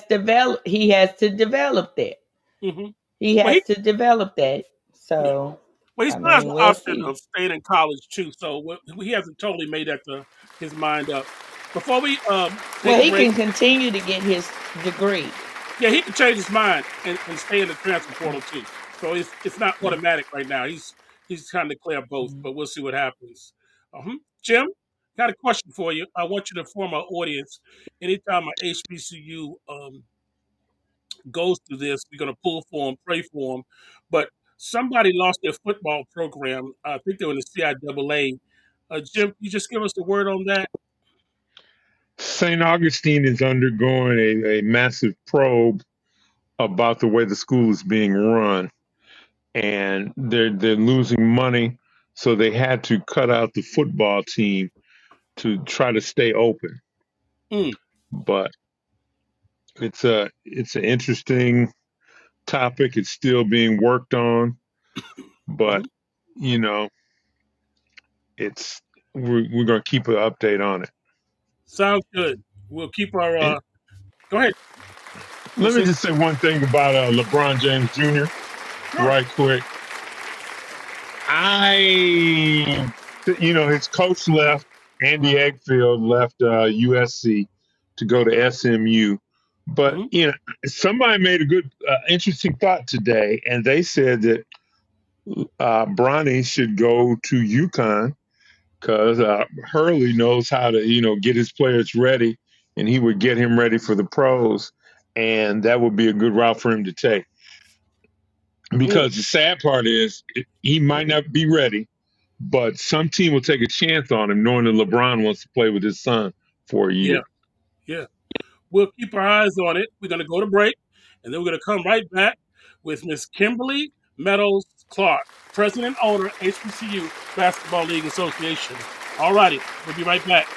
He has to develop that. Hmm. He Well, has to develop that. yeah. So, Well, he I still has mean, the we'll option see. of staying in college too, so he hasn't totally made that his mind up. Before we take Well, a he break, can continue to get his degree. Yeah, he can change his mind and stay in the transfer portal too. So it's not automatic right now. He's trying to declare both, but we'll see what happens. Jim, got a question for you. I want you to inform our audience. Anytime a HBCU goes through this, we're going to pull for them, pray for them. But somebody lost their football program. I think they were in the CIAA. Jim, you just give us the word on that. St. Augustine is undergoing a massive probe about the way the school is being run, and they're losing money, so they had to cut out the football team to try to stay open. Mm. But it's an interesting topic. It's still being worked on, hmm but you know, it's we're gonna keep an update on it. Sounds good. We'll keep our. And Go ahead. You let me say just say one thing about LeBron James Jr. sure. right quick. His coach left. Andy Eggfield left USC to go to SMU. But hmm somebody made a good, interesting thought today, and they said that Bronny should go to UConn because Hurley knows how to, get his players ready, and he would get him ready for the pros, and that would be a good route for him to take. Mm. Because the sad part is he might not be ready, but some team will take a chance on him, knowing that LeBron wants to play with his son for a Yeah, year. yeah. We'll keep our eyes on it. We're going to go to break, and then we're going to come right back with Miss Kimberly Meadows Clark, President Owner, HBCU Basketball League Association. All righty, we'll be right back.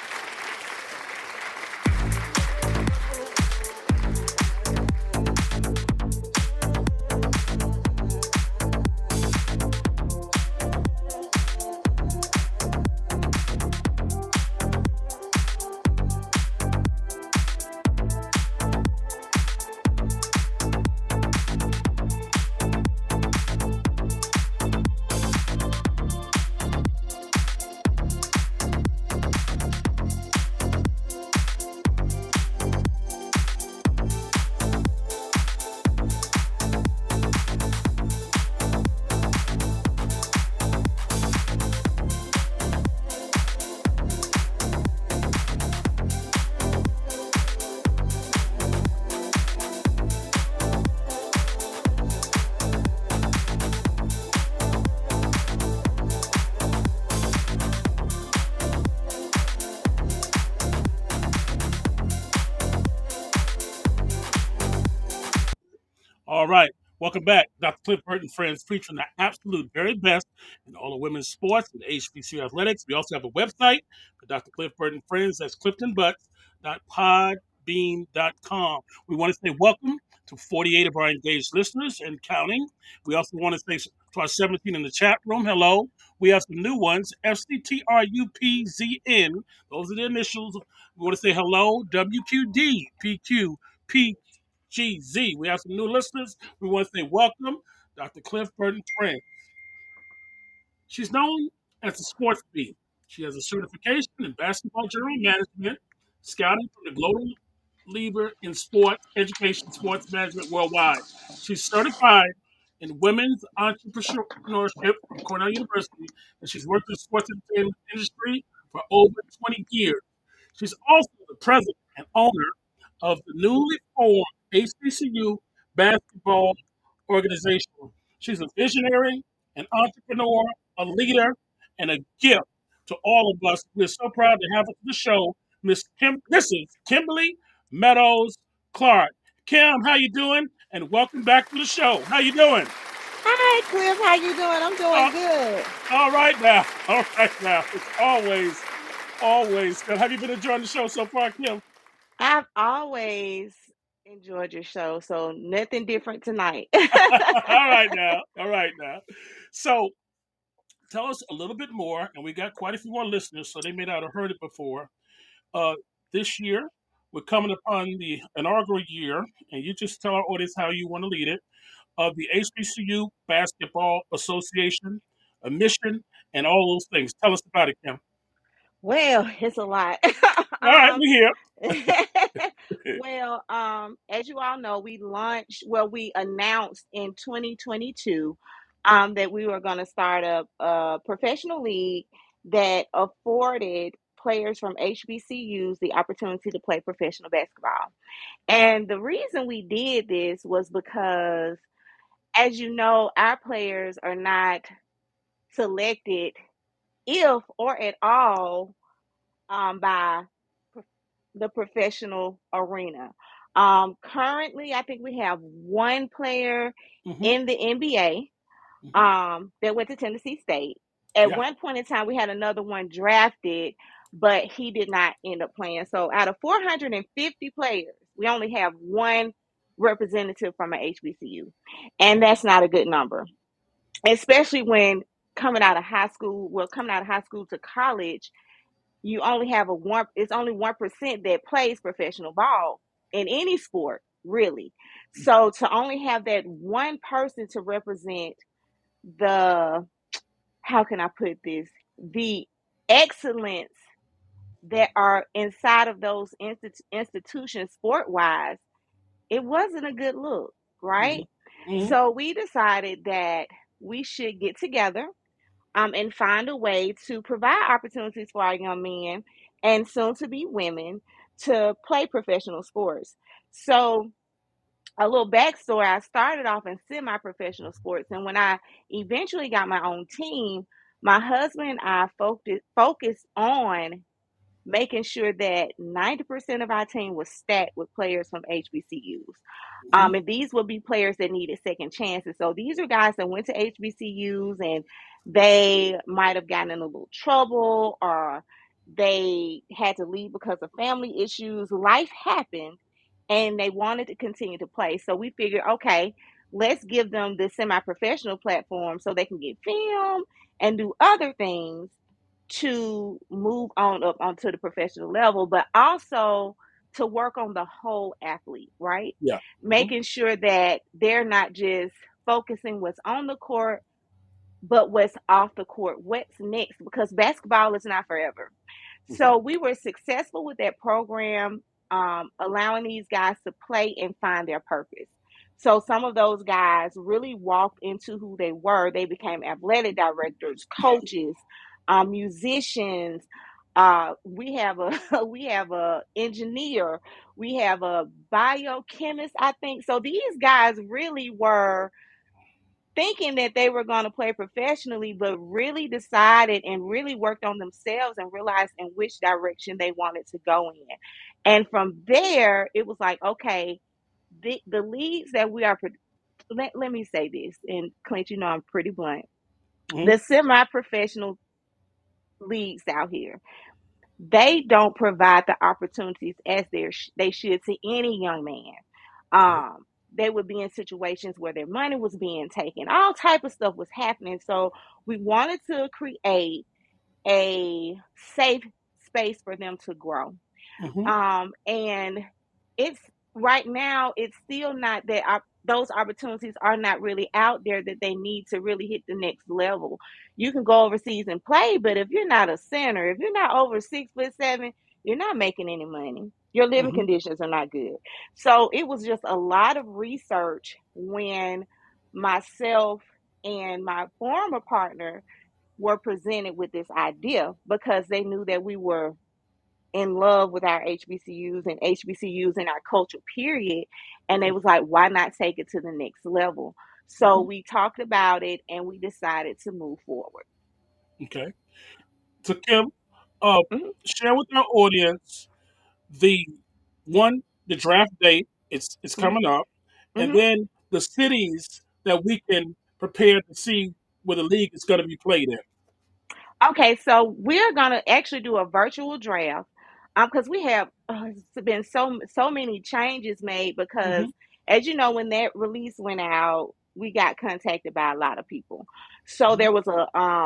All right. Welcome back. Dr. Cliff Burton Friends featuring the absolute very best in all of women's sports and HBCU athletics. We also have a website for Dr. Cliff Burton Friends. That's cliftonbutts.podbean.com. We want to say welcome to 48 of our engaged listeners and counting. We also want to say to our 17 in the chat room, hello. We have some new ones, FCTRUPZN. Those are the initials. We want to say hello, WQDPQP. GZ. We have some new listeners. We want to say welcome, Dr. Cliff Burton Friend. She's known as the sports bee. She has a certification in basketball general management, scouting from the global leader in sports education, sports management worldwide. She's certified in women's entrepreneurship from Cornell University, and she's worked in the sports entertainment industry for over 20 years. She's also the president and owner of the newly formed HBCU basketball organization. She's a visionary, an entrepreneur, a leader, and a gift to all of us. We're so proud to have her to the show, This is Kimberly Meadows Clark. Kim, how you doing? And welcome back to the show. How you doing? Hi, Cliff. How you doing? I'm Uh, doing good. all right now. All right now. It's always good. Have you been enjoying the show so far, Kim? I've always enjoyed your show, so nothing different tonight. All right now. All right now. So tell us a little bit more, and we got quite a few more listeners, so they may not have heard it before. Uh, this year, we're coming upon the inaugural year, and you just tell our audience how you want to lead it, of the HBCU Basketball Association, a mission, and all those things. Tell us about it, Kim. Well, it's a lot. All right, um, we here. well, as you all know, we announced in 2022 that we were going to start a professional league that afforded players from HBCUs the opportunity to play professional basketball. And the reason we did this was because, as you know, our players are not selected, if or at all, by the professional arena. Currently, I think we have one player Hmm. in the NBA Hmm. that went to Tennessee State. At Yeah. one point in time, we had another one drafted, but he did not end up playing. So out of 450 players, we only have one representative from an HBCU. And that's not a good number, especially when coming out of high school to college, you only have it's only 1% that plays professional ball in any sport, really. So to only have that one person to represent the, how can I put this, the excellence that are inside of those institutions sport wise, it wasn't a good look, Hmm. right? Hmm. So we decided that we should get together, and find a way to provide opportunities for our young men and soon to be women to play professional sports. So, a little backstory, I started off in semi professional sports, and when I eventually got my own team, my husband and I focused on making sure that 90% of our team was stacked with players from HBCUs. Hmm. And these would be players that needed second chances. So these are guys that went to HBCUs and they might have gotten in a little trouble, or they had to leave because of family issues. Life happened and they wanted to continue to play. So we figured, okay, let's give them the semi professional platform so they can get film and do other things to move on up onto the professional level, but also to work on the whole athlete, right? Yeah. Hmm. Making sure that they're not just focusing what's on the court, but what's off the court, what's next, because basketball is not forever. Hmm. So we were successful with that program, allowing these guys to play and find their purpose. So some of those guys really walked into who they were. They became athletic directors, coaches, musicians. We have a we have a engineer. We have a biochemist, I think. So these guys really were thinking that they were going to play professionally, but really decided and really worked on themselves and realized in which direction they wanted to go in. And from there, it was like, okay, the leagues that we are, let me say this, and Clint, you know, I'm pretty blunt. Hmm. The semi professional leagues out here, they don't provide the opportunities as they should to any young man. Okay. They would be in situations where their money was being taken, all type of stuff was happening. So we wanted to create a safe space for them to grow. Hmm. And it's right now, it's still not that those opportunities are not really out there that they need to really hit the next level. You can go overseas and play, but if you're not a center, if you're not over 6'7", you're not making any money. Your living Hmm. conditions are not good. So it was just a lot of research when myself and my former partner were presented with this idea, because they knew that we were in love with our HBCUs and HBCUs in our culture, period. And they was like, why not take it to the next level? So Hmm. we talked about it and we decided to move forward. Okay. So Kim, uh, Hmm. share with our audience the the draft date. It's Hmm. coming up, and Hmm. then the cities that we can prepare to see where the league is going to be played in. Okay, so we're gonna actually do a virtual draft, because we have it's been so many changes made. Because Hmm. as you know, when that release went out, we got contacted by a lot of people. So Hmm. there was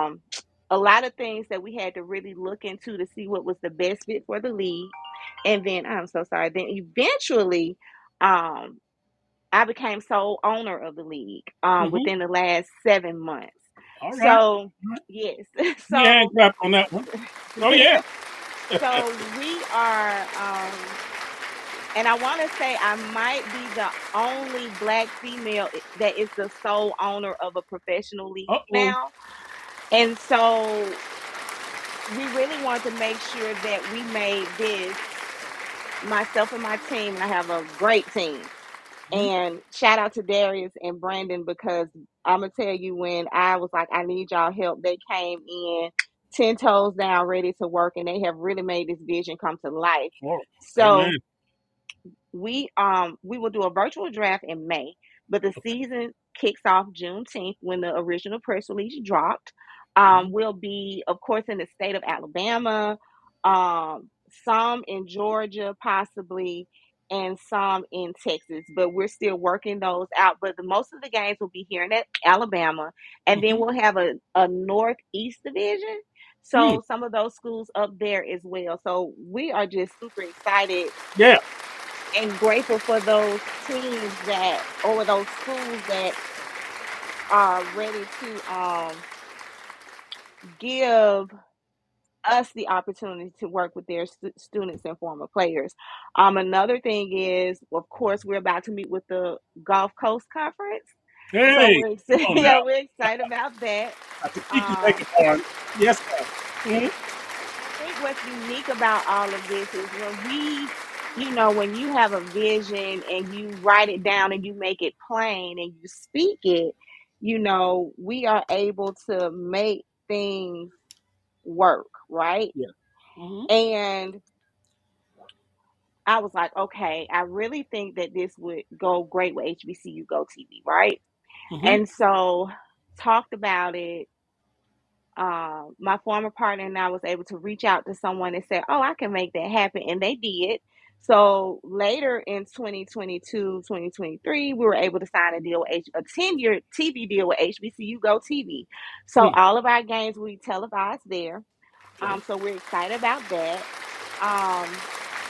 a lot of things that we had to really look into to see what was the best fit for the league. And then I'm so sorry. Then eventually, um, I became sole owner of the league Hmm. within the last 7 months. All right. So All right. yes, Yeah, so clap on that one. Oh yeah. So we are, and I want to say I might be the only black female that is the sole owner of a professional league Uh-oh. now. And so we really want to make sure that we made this, myself and my team, and I have a great team. Mhm. And shout out to Darius and Brandon, because I'm gonna tell you, when I was like, I need y'all help, they came in 10 toes down, ready to work, and they have really made this vision come to life. Oh, amen. So we will do a virtual draft in May, but the Okay. season kicks off Juneteenth when the original press release dropped. Mhm. We'll be, of course, in the state of Alabama, some in Georgia, possibly, and some in Texas. But we're still working those out. But most of the games will be here in Alabama, and then Mhm. we'll have a Northeast division. Mm. So some of those schools up there as well. So we are just super excited Yeah. and grateful for those teams that, or those schools that are ready to give us the opportunity to work with their students and former players. Another thing is, of course, we're about to meet with the Gulf Coast Conference, so Hey, we're come on yeah, now. we're excited about that. I can see you Um, making on. Yes, ma'am. Mhm. And I think what's unique about all of this is when we, when you have a vision and you write it down and you make it plain and you speak it, we are able to make things work, right? Yeah. Mhm. And I was like, okay, I really think that this would go great with HBCU Go TV, right? Mhm. And so talked about it. My former partner and I was able to reach out to someone and say, "Oh, I can make that happen," and they did. So later in 2022, 2023, we were able to sign a deal with a 10-year TV deal with HBCU Go TV. So Mm. all of our games will be televised there. Okay. So we're excited about that. Um,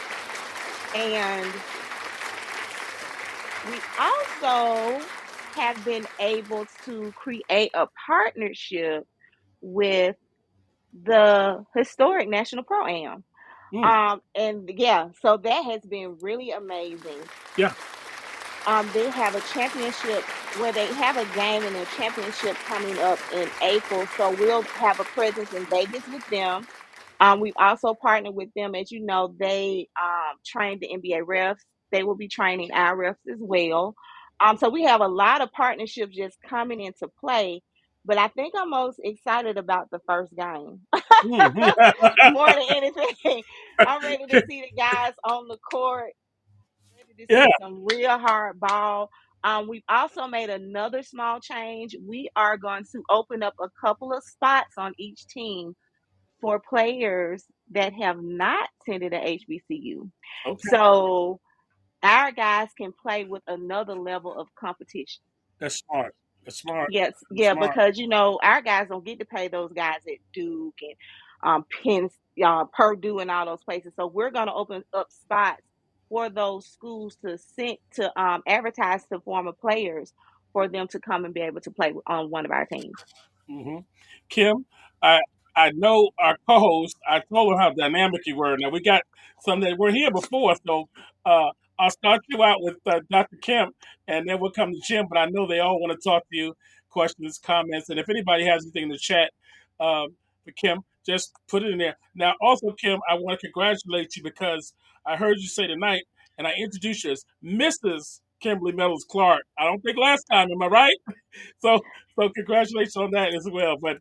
and we also have been able to create a partnership with the historic National Pro Am. Mm. And yeah, so that has been really amazing. Yeah. They have a championship where they have a game and a championship coming up in April. So we'll have a presence in Vegas with them. We've also partnered with them. As you know, they train the NBA refs. They will be training our refs as well. So we have a lot of partnerships just coming into play. But I think I'm most excited about the first game Mm. more than anything. I'm ready to see the guys on the court, ready to Yeah. see some real hard ball. We've also made another small change. We are going to open up a couple of spots on each team for players that have not attended a HBCU. Okay. So our guys can play with another level of competition. That's smart. That's smart. Yes, That's yeah, smart. because our guys don't get to pay those guys at Duke and Penn, Purdue, and all those places. So we're going to open up spots for those schools to send to advertise to former players for them to come and be able to play on one of our teams. Hmm. Kim, I I know our co-host. I told her how dynamic you were. Now we got some that were here before, so I'll start you out with Dr. Kim, and then we'll come to Jim. But I know they all want to talk to you, questions, comments, and if anybody has anything in the chat for Kim, just put it in there. Now, also, Kim, I want to congratulate you because I heard you say tonight, and I introduced you as Mrs. Kimberly Meadows Clark. I don't think last time, am I right? So, so congratulations on that as well. But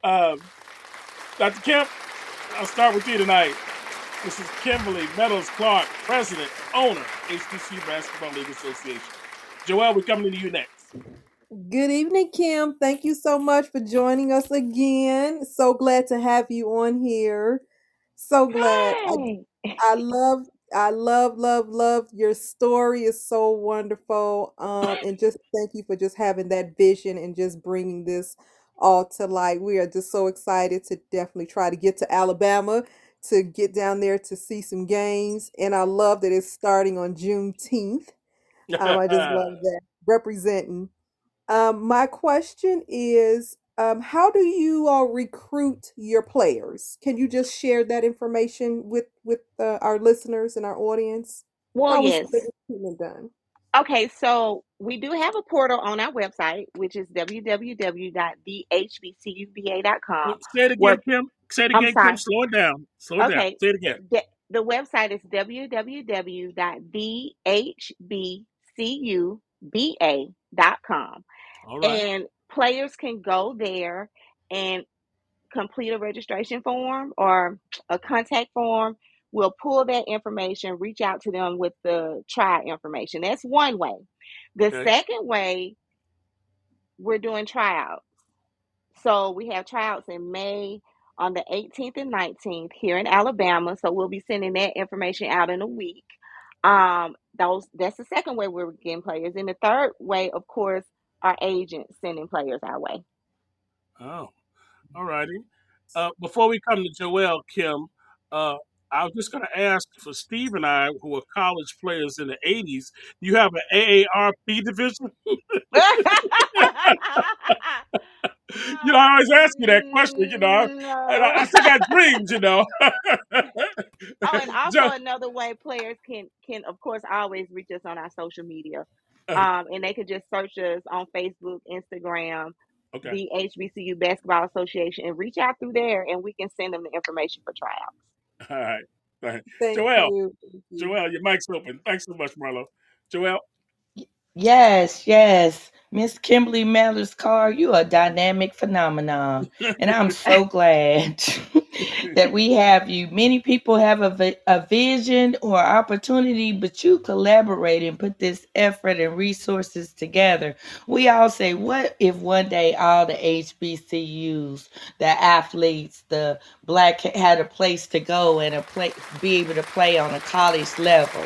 Dr. Kemp, I'll start with you tonight. This is Kimberly Meadows Clark, President, owner, HBCU Basketball League Association. Joel, we're coming to you next. Good evening, Kim. Thank you so much for joining us again. So glad to have you on here. So glad. Hey, I love love your story is so wonderful. And just thank you for just having that vision and just bringing this all to light. We are just so excited to definitely try to get to Alabama to get down there to see some games. And I love that it's starting on Juneteenth. I just love that representing. My question is, how do you all recruit your players? Can you just share that information with our listeners and our audience? Well, How is yes. the recruitment done? Okay, so we do have a portal on our website, which is www.thehbcuba.com, Say it again, where Kim. Say it I'm again, Kim. sorry. Slow it down. Slow it down. Okay, Say it again. the website is www.thehbcuba.com, All right. and players can go there and complete a registration form or a contact form. We'll pull that information, reach out to them with the try information. That's one way. The Okay. second way, we're doing tryouts. So we have tryouts in May on the 18th and 19th here in Alabama. So we'll be sending that information out in a week. That's the second way we're getting players. And the third way, of course, our agents sending players our way. Oh, all righty. Before we come to Joelle, Kim, uh, I was just going to ask for Steve and I, who were college players in the 80s, do you have an AARP division? I always ask you that question, and No. I still got dreams, Oh, and also Joe, another way players can of course always reach us on our social media. And they could just search us on Facebook, Instagram, okay. the HBCU Basketball Association, and reach out through there, and we can send them the information for tryouts. All right. All right. Thank Joelle, you. Thank you. Joelle, your mic's open. Thanks so much, Marlo. Joelle, Yes, yes. Miss Kimberly Meller's car, you a dynamic phenomenon. And I'm so glad that we have you. Many people have a vision or opportunity, but you collaborate and put this effort and resources together. We all say, what if one day all the HBCUs, the athletes, the black had a place to go and be able to play on a college level?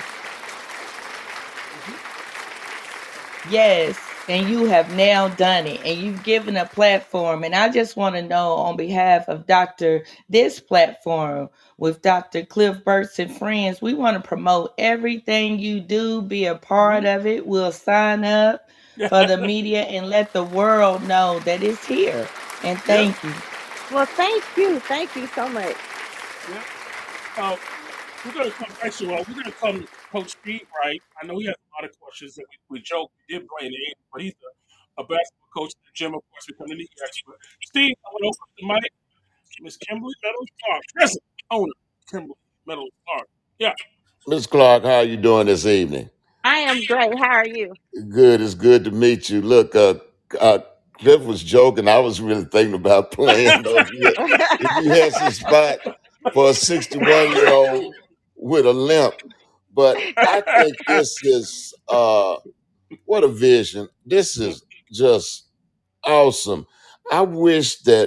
Yes, and you have now done it, and you've given a platform. And I just want to know, on behalf of this platform with Dr. Cliff Burks and friends, we want to promote everything you do, be a part of it. We'll sign up yeah, for the media and let the world know that it's here. And yeah, thank you. Well, thank you. Thank you so much. yeah. Uh, we're going to come next to we're going to come to Coach Steve Wright. I know he has a lot of questions that we joke he did play in the 80s, but he's a basketball coach at the gym, of course, becoming the expert. Steve, I want to open the mic. Miss Kimberly Meadows Clark, present owner, Kimberly Meadows Clark. Yeah. Miss Clark, how you doing this evening? I am great. How are you? Good. It's good to meet you. Look, Cliff was joking. I was really thinking about playing though. If you had some spot for a 61-year-old with a limp, but I think this is what a vision. This is just awesome. I wish that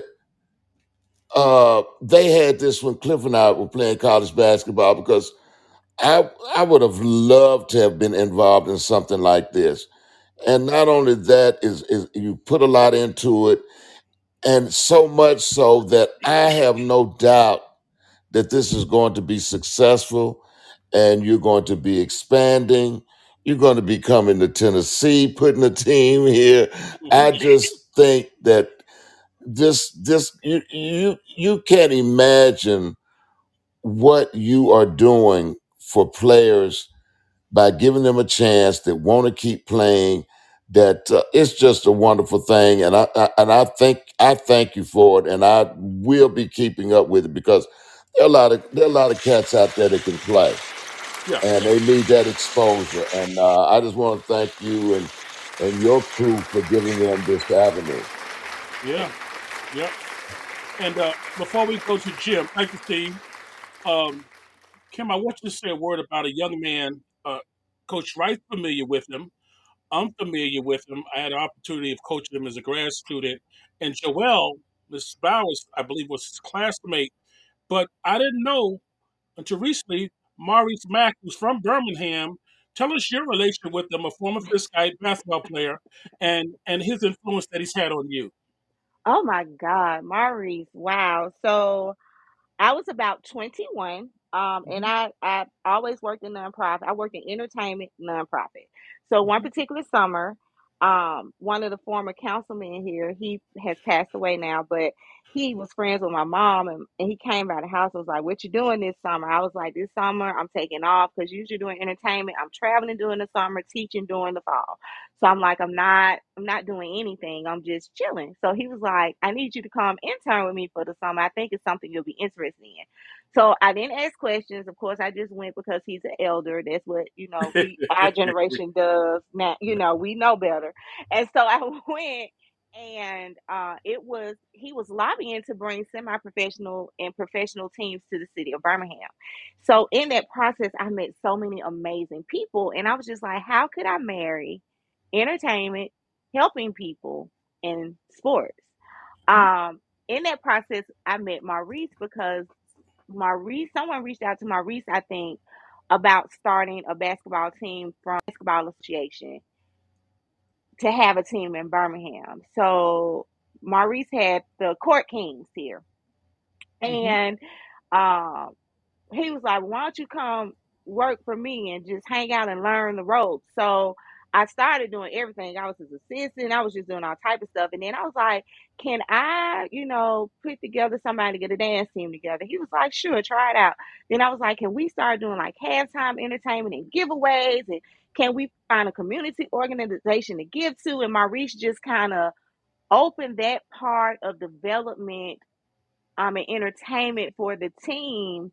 they had this when Cliff and I were playing college basketball because I would have loved to have been involved in something like this. And not only that is you put a lot into it, and so much so that I have no doubt that this is going to be successful, and you're going to be expanding. You're going to be coming to Tennessee, putting a team here. I just think that this you can't imagine what you are doing for players by giving them a chance that want to keep playing. That it's just a wonderful thing, and I thank you for it, and I will be keeping up with it because there are a lot of cats out there that can play, Yeah. and they need that exposure. And I just want to thank you and your crew for giving them this avenue. Yeah. Yeah. And before we go to Jim, thank you, Steve. Um, Kim, I want you to say a word about a young man. Coach Wright's familiar with him. I'm familiar with him. I had an opportunity of coaching him as a grad student. And Joel, Miss Bowers, I believe, was his classmate. But I didn't know until recently, Maurice Mack, who's from Birmingham. Tell us your relationship with him, a former Fiskite basketball player, and his influence that he's had on you. Oh my God, Maurice. Wow. So I was about 21, and Hmm. I always worked in nonprofit. I worked in entertainment nonprofit. So one particular summer, One of the former councilmen here, he has passed away now, but he was friends with my mom, and he came by the house. I was like, "What you doing this summer?" I was like, "This summer I'm taking off because usually doing entertainment, I'm traveling during the summer, teaching during the fall. So I'm like, I'm not doing anything. I'm just chilling." So he was like, "I need you to come intern with me for the summer. I think it's something you'll be interested in." So I didn't ask questions. Of course, I just went because he's an elder. That's what, our generation does now. We know better. And so I went, and he was lobbying to bring semi-professional and professional teams to the city of Birmingham. So in that process, I met so many amazing people, and I was just like, how could I marry entertainment, helping people, and sports? In that process, I met Maurice because someone reached out to Maurice, I think, about starting a basketball team from Basketball Association to have a team in Birmingham. So Maurice had the Court Kings here. Hmm. And um, he was like, "Why don't you come work for me and just hang out and learn the ropes?" So I started doing everything. I was his assistant. I was just doing all type of stuff. And then I was like, "Can I, put together somebody to get a dance team together?" He was like, "Sure, try it out." Then I was like, "Can we start doing like halftime entertainment and giveaways? And can we find a community organization to give to?" And Maurice just kind of opened that part of development and entertainment for the team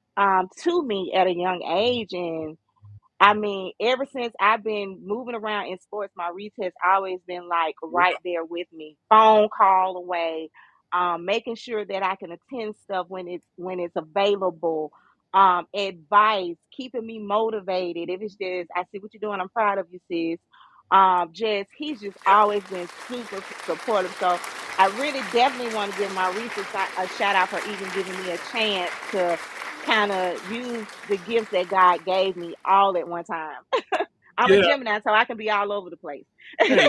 to me at a young age. And I mean, ever since I've been moving around in sports, Maurice has always been like right Yeah. there with me, phone call away, making sure that I can attend stuff when it's available, advice, keeping me motivated. If it's just, "I see what you're doing, I'm proud of you, sis." Just he's just always been super supportive. So I really definitely want to give Maurice a shout out for even giving me a chance to kind of use the gifts that God gave me all at one time. I'm a Yeah. Gemini, so I can be all over the place. Hey,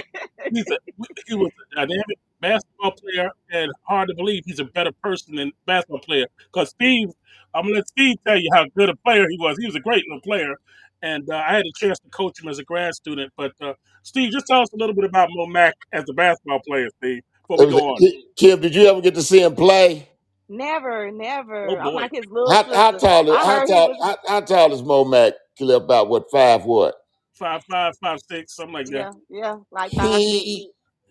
he was a dynamic basketball player, and hard to believe he's a better person than basketball player. Because Steve, I'm gonna let Steve tell you how good a player he was. He was a great little player, and I had a chance to coach him as a grad student. But Steve, just tell us a little bit about Mo Mack as a basketball player, Steve, before we go on. Kim, did you ever get to see him play? Never, Oh never. I'm boy, like his little How sister. tall is I heard he was, how tall is Mo Mack? About what, 5 what? 5'5", 5'6", something like that. yeah, yeah, like 5'6". He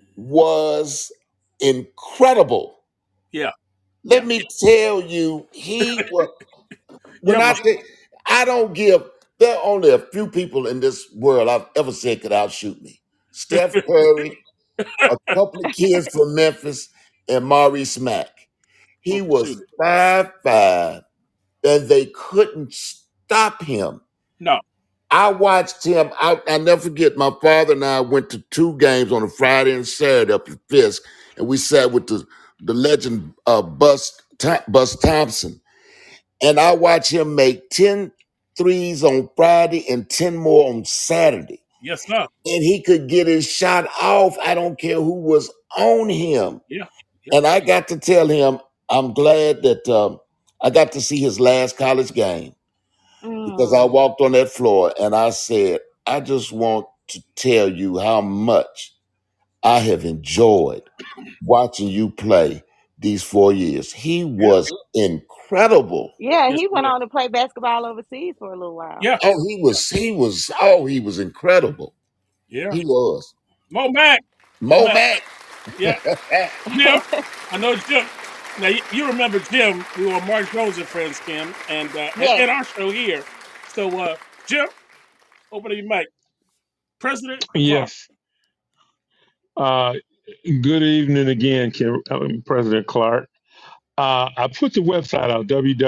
was incredible. Yeah, Let yeah, me tell you, he was. yeah, When I think, I don't give. There are only a few people in this world I've ever said could outshoot me: Steph Curry, a couple of kids from Memphis, and Maurice Mack. He Open was shooter. 5'5", and they couldn't stop him. No, I watched him. I never forget. My father and I went to 2 games on a Friday and Saturday up in Fisk, and we sat with the legend Bus Thompson, and I watched him make 10 threes on Friday and 10 more on Saturday, yes, sir. and he could get his shot off. I don't care who was on him, Yeah, yeah. and I got to tell him, I'm glad that I got to see his last college game because I Mm. walked on that floor and I said, I just want to tell you how much I have enjoyed watching you play these 4 years. He Yeah, was incredible. Yeah, yes, he he went was. on to play basketball overseas for a little while. Yeah, Oh, he was incredible. yeah. He was. Mo Mack, Mo Mo Mack. Mack. Yeah, Jim. I know Jim. Now you remember Jim? We were Mark Joseph friends, Kim, and Yes. at our show here. So Jim, open up your mic. President Clark. Yes. Uh, Good evening again, President Clark. I put the website out,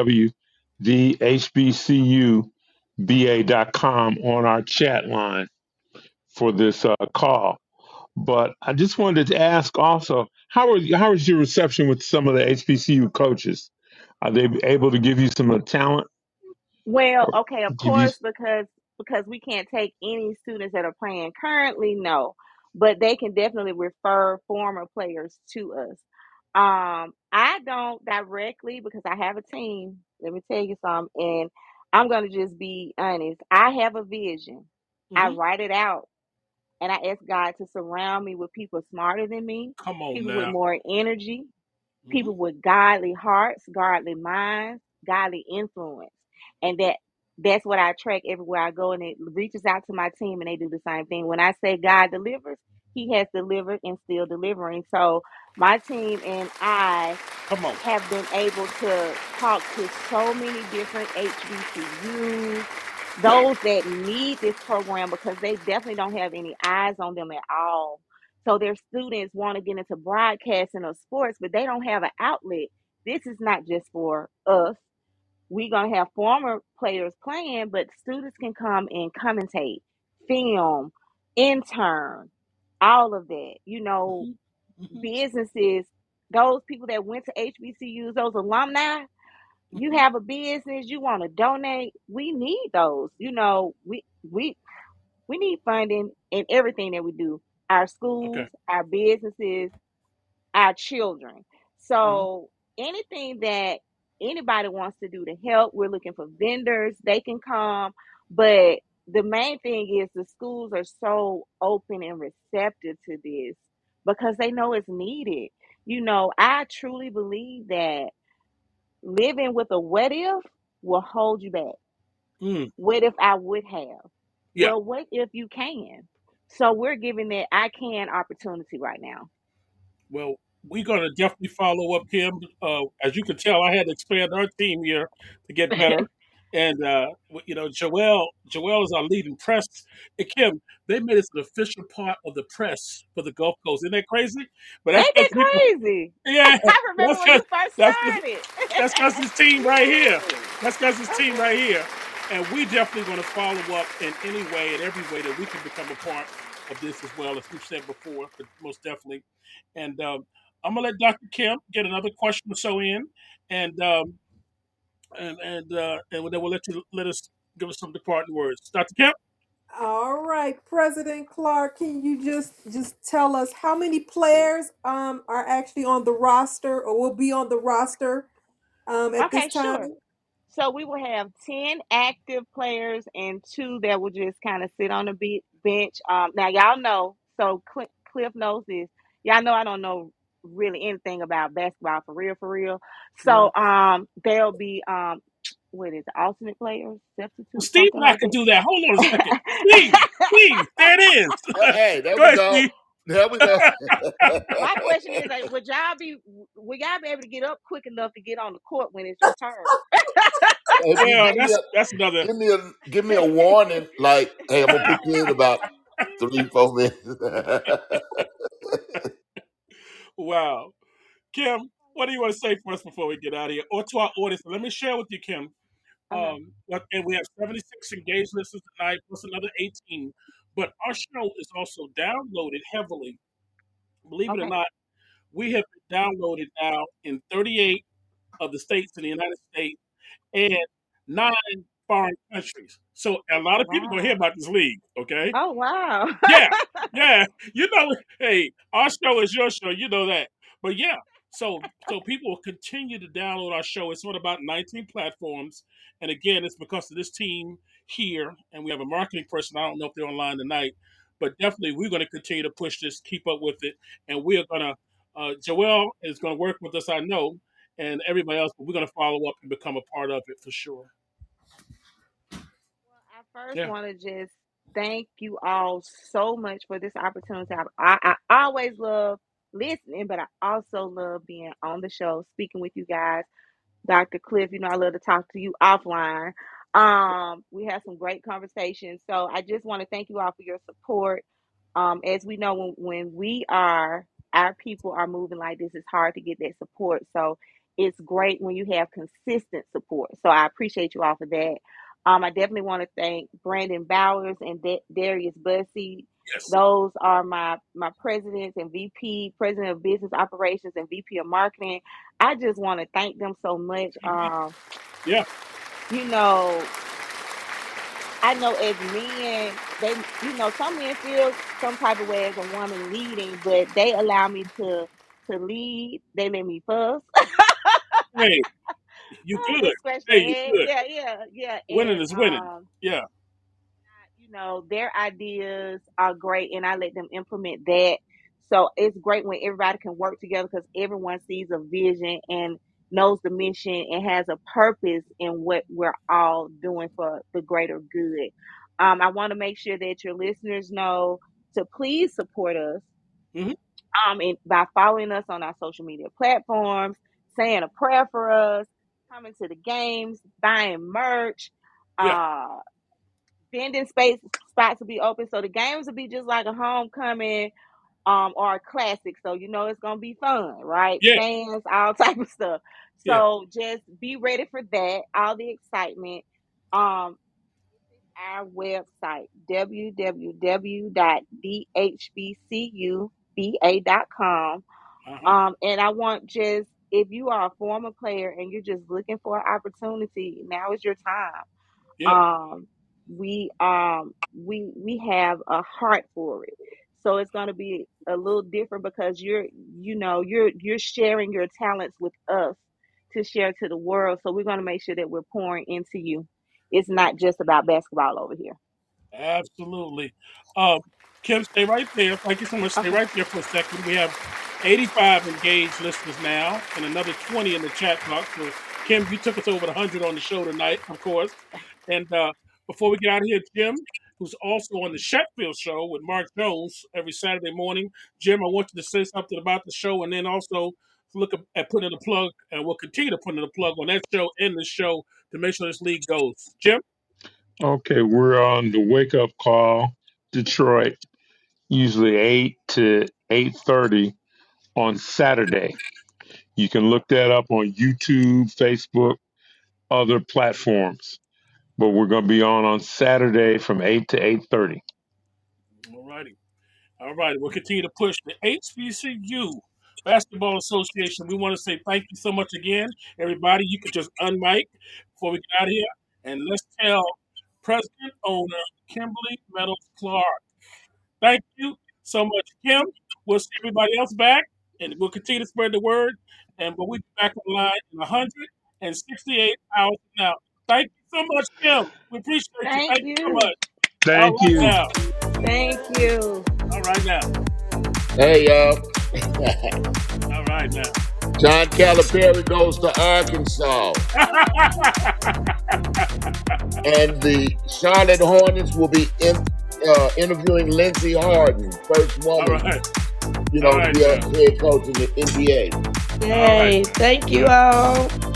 www.thehbcuba.com, on our chat line for this call. But I just wanted to ask also, how is your reception with some of the HBCU coaches? Are they able to give you some talent Well, or okay, of give you? course, because we can't take any students that are playing currently, no, but they can definitely refer former players to us. I don't directly because I have a team. Let me tell you something, and I'm gonna just be honest. I have a vision. I Hmm. write it out. And I ask God to surround me with people smarter than me, Come on people with now. more energy, Hmm. people with godly hearts, godly minds, godly influence. And that's what I attract everywhere I go. And it reaches out to my team and they do the same thing. When I say God delivers, He has delivered and still delivering. So my team and I Come on. have been able to talk to so many different HBCUs, those that need this program because they definitely don't have any eyes on them at all. So their students want to get into broadcasting or sports, but they don't have an outlet. This is not just for us. We're going to have former players playing, but students can come and commentate, film, intern, all of that. Hmm. Hmm. Businesses, those people that went to HBCUs, those alumni, you Hmm. have a business, you want to donate, we need those. We we need funding in everything that we do. Our Okay. schools, our businesses, our children. Hmm. So anything that anybody wants to do to help, we're looking for vendors, they can come. But the main thing is the schools are so open and receptive to this because they know it's needed. I truly believe that living with a what if will hold you back. Mm. What if I would have? Yeah. Well, what if you can? So we're giving that I can opportunity right now. Well, we're going to definitely follow up, Kim. As you can tell, I had to expand our team here to get better. And Joel is our leading press. And Kim, they made us an official part of the press for the Gulf Coast. Isn't that crazy? But that's Ain't because that people, crazy? yeah, I remember that's when because you first that's started. that's because this team right here. That's because this team Okay. right here. And we definitely going to follow up in any way and every way that we can become a part of this as well, as we've said before, but most definitely. And I'm gonna let Dr. Kim get another question or so in, and and then we'll let us give us some departing words. Dr. Kim. All right, President Clark, can you just tell us how many players are actually on the roster or will be on the roster at this Okay, sure. time? So we will have 10 active players and two that will just kind of sit on the bench. Now, y'all know, so Cliff knows this. Y'all know I don't know really anything about basketball for real, for real. Right. So there'll be, what is it, alternate players, Well, substitute, Steve something and I like can that. do that. Hold on a second. Steve, there it is. Hey, there Go we ahead, go. Steve. There we go. My question is, would y'all be able to get up quick enough to get on the court when it's your turn? If you Well, that's another. give me a warning, like, hey, I'm gonna put you in about 3, 4 minutes. Wow. Kim, what do you want to say for us before we get out of here? Or to our audience? Let me share with you, Kim. Okay. And we have 76 engaged listeners tonight, plus another 18. But our show is also downloaded heavily. Believe it or Okay. not, we have been downloaded now in 38 of the states in the United States and 9 foreign countries. So a lot Oh of people gonna hear wow. about this league, okay? Oh wow. Yeah, yeah. Hey, our show is your show. You know that. But yeah, so people will continue to download our show. It's on about 19 platforms, and again, it's because of this team here, and we have a marketing person. I don't know if they're online tonight, but definitely we're going to continue to push this, keep up with it, and we are going to. Joel is going to work with us, I know, and everybody else. But we're going to follow up and become a part of it for sure. Well, I first Yeah. want to just thank you all so much for this opportunity. I always love listening, but I also love being on the show, speaking with you guys. Dr. Cliff, I love to talk to you offline. We have some great conversations. So I just want to thank you all for your support. As we know, when our people are moving like this, it's hard to get that support. So it's great when you have consistent support. So I appreciate you all for that. I definitely want to thank Brandon Bowers and Darius Bussey. Yes. Those are my presidents and president of business operations and VP of marketing. I just want to thank them so much. Mhm. Yeah. You know, I know as men, some men feel some type of way as a woman leading, but they allow me to lead. They let me fuss. Hey, you good? Just scratch Hey, their you head. good? Yeah, yeah, yeah. Winning And is winning. Yeah. their ideas are great, and I let them implement that. So it's great when everybody can work together because everyone sees a vision and knows the mission and has a purpose in what we're all doing for the greater good. I want to make sure that your listeners know to please support us, Hmm. and by following us on our social media platforms, saying a prayer for us, coming to the games, buying merch, Yeah. uh, vending space spots will be open. So the games will be just like a homecoming, or a classic. So it's gonna be fun, right? Yeah. Fans, all type of stuff. Yeah. So just be ready for that, all the excitement. Um, our website, www.dhbcuba.com. Uh-huh. And I want just, if you are a former player and you're just looking for an opportunity, now is your time. Yeah. We have a heart for it, so it's going to be a little different because you're sharing your talents with us to share to the world. So we're going to make sure that we're pouring into you. It's not just about basketball over here. Absolutely. Um, Kim, stay right there. Thank you so much. Stay Okay. right there for a second. We have 85 engaged listeners now and another 20 in the chat box. So, Kim, you took us over the 100 on the show tonight, of course. And before we get out of here, Jim, who's also on the Sheffield Show with Mark Jones every Saturday morning. Jim, I want you to say something about the show and then also look at putting in a plug, and we'll continue to put in a plug on that show and this show to make sure this league goes. Jim? Okay, we're on the Wake Up Call, Detroit, usually 8 to 8:30 on Saturday. You can look that up on YouTube, Facebook, other platforms. But we're going to be on Saturday from 8 to 8:30. All righty. All right, we'll continue to push the HBCU Basketball Association. We want to say thank you so much again, everybody. You can just unmic before we get out of here, and let's tell President Owner Kimberly Meadows Clark. Thank you so much, Kim. We'll see everybody else back, and we'll continue to spread the word. But we'll be back online in 168 hours from now. Thank you so much, Kim. We appreciate you. Thank Thank you so you. much. All Thank right you. now. Thank you. All right now. Hey, y'all. All right now. John Calipari goes to Arkansas. And the Charlotte Hornets will be interviewing Lindsey Harden, first All woman, right. to All right be a now. head coach in the NBA. Yay. Thank you all.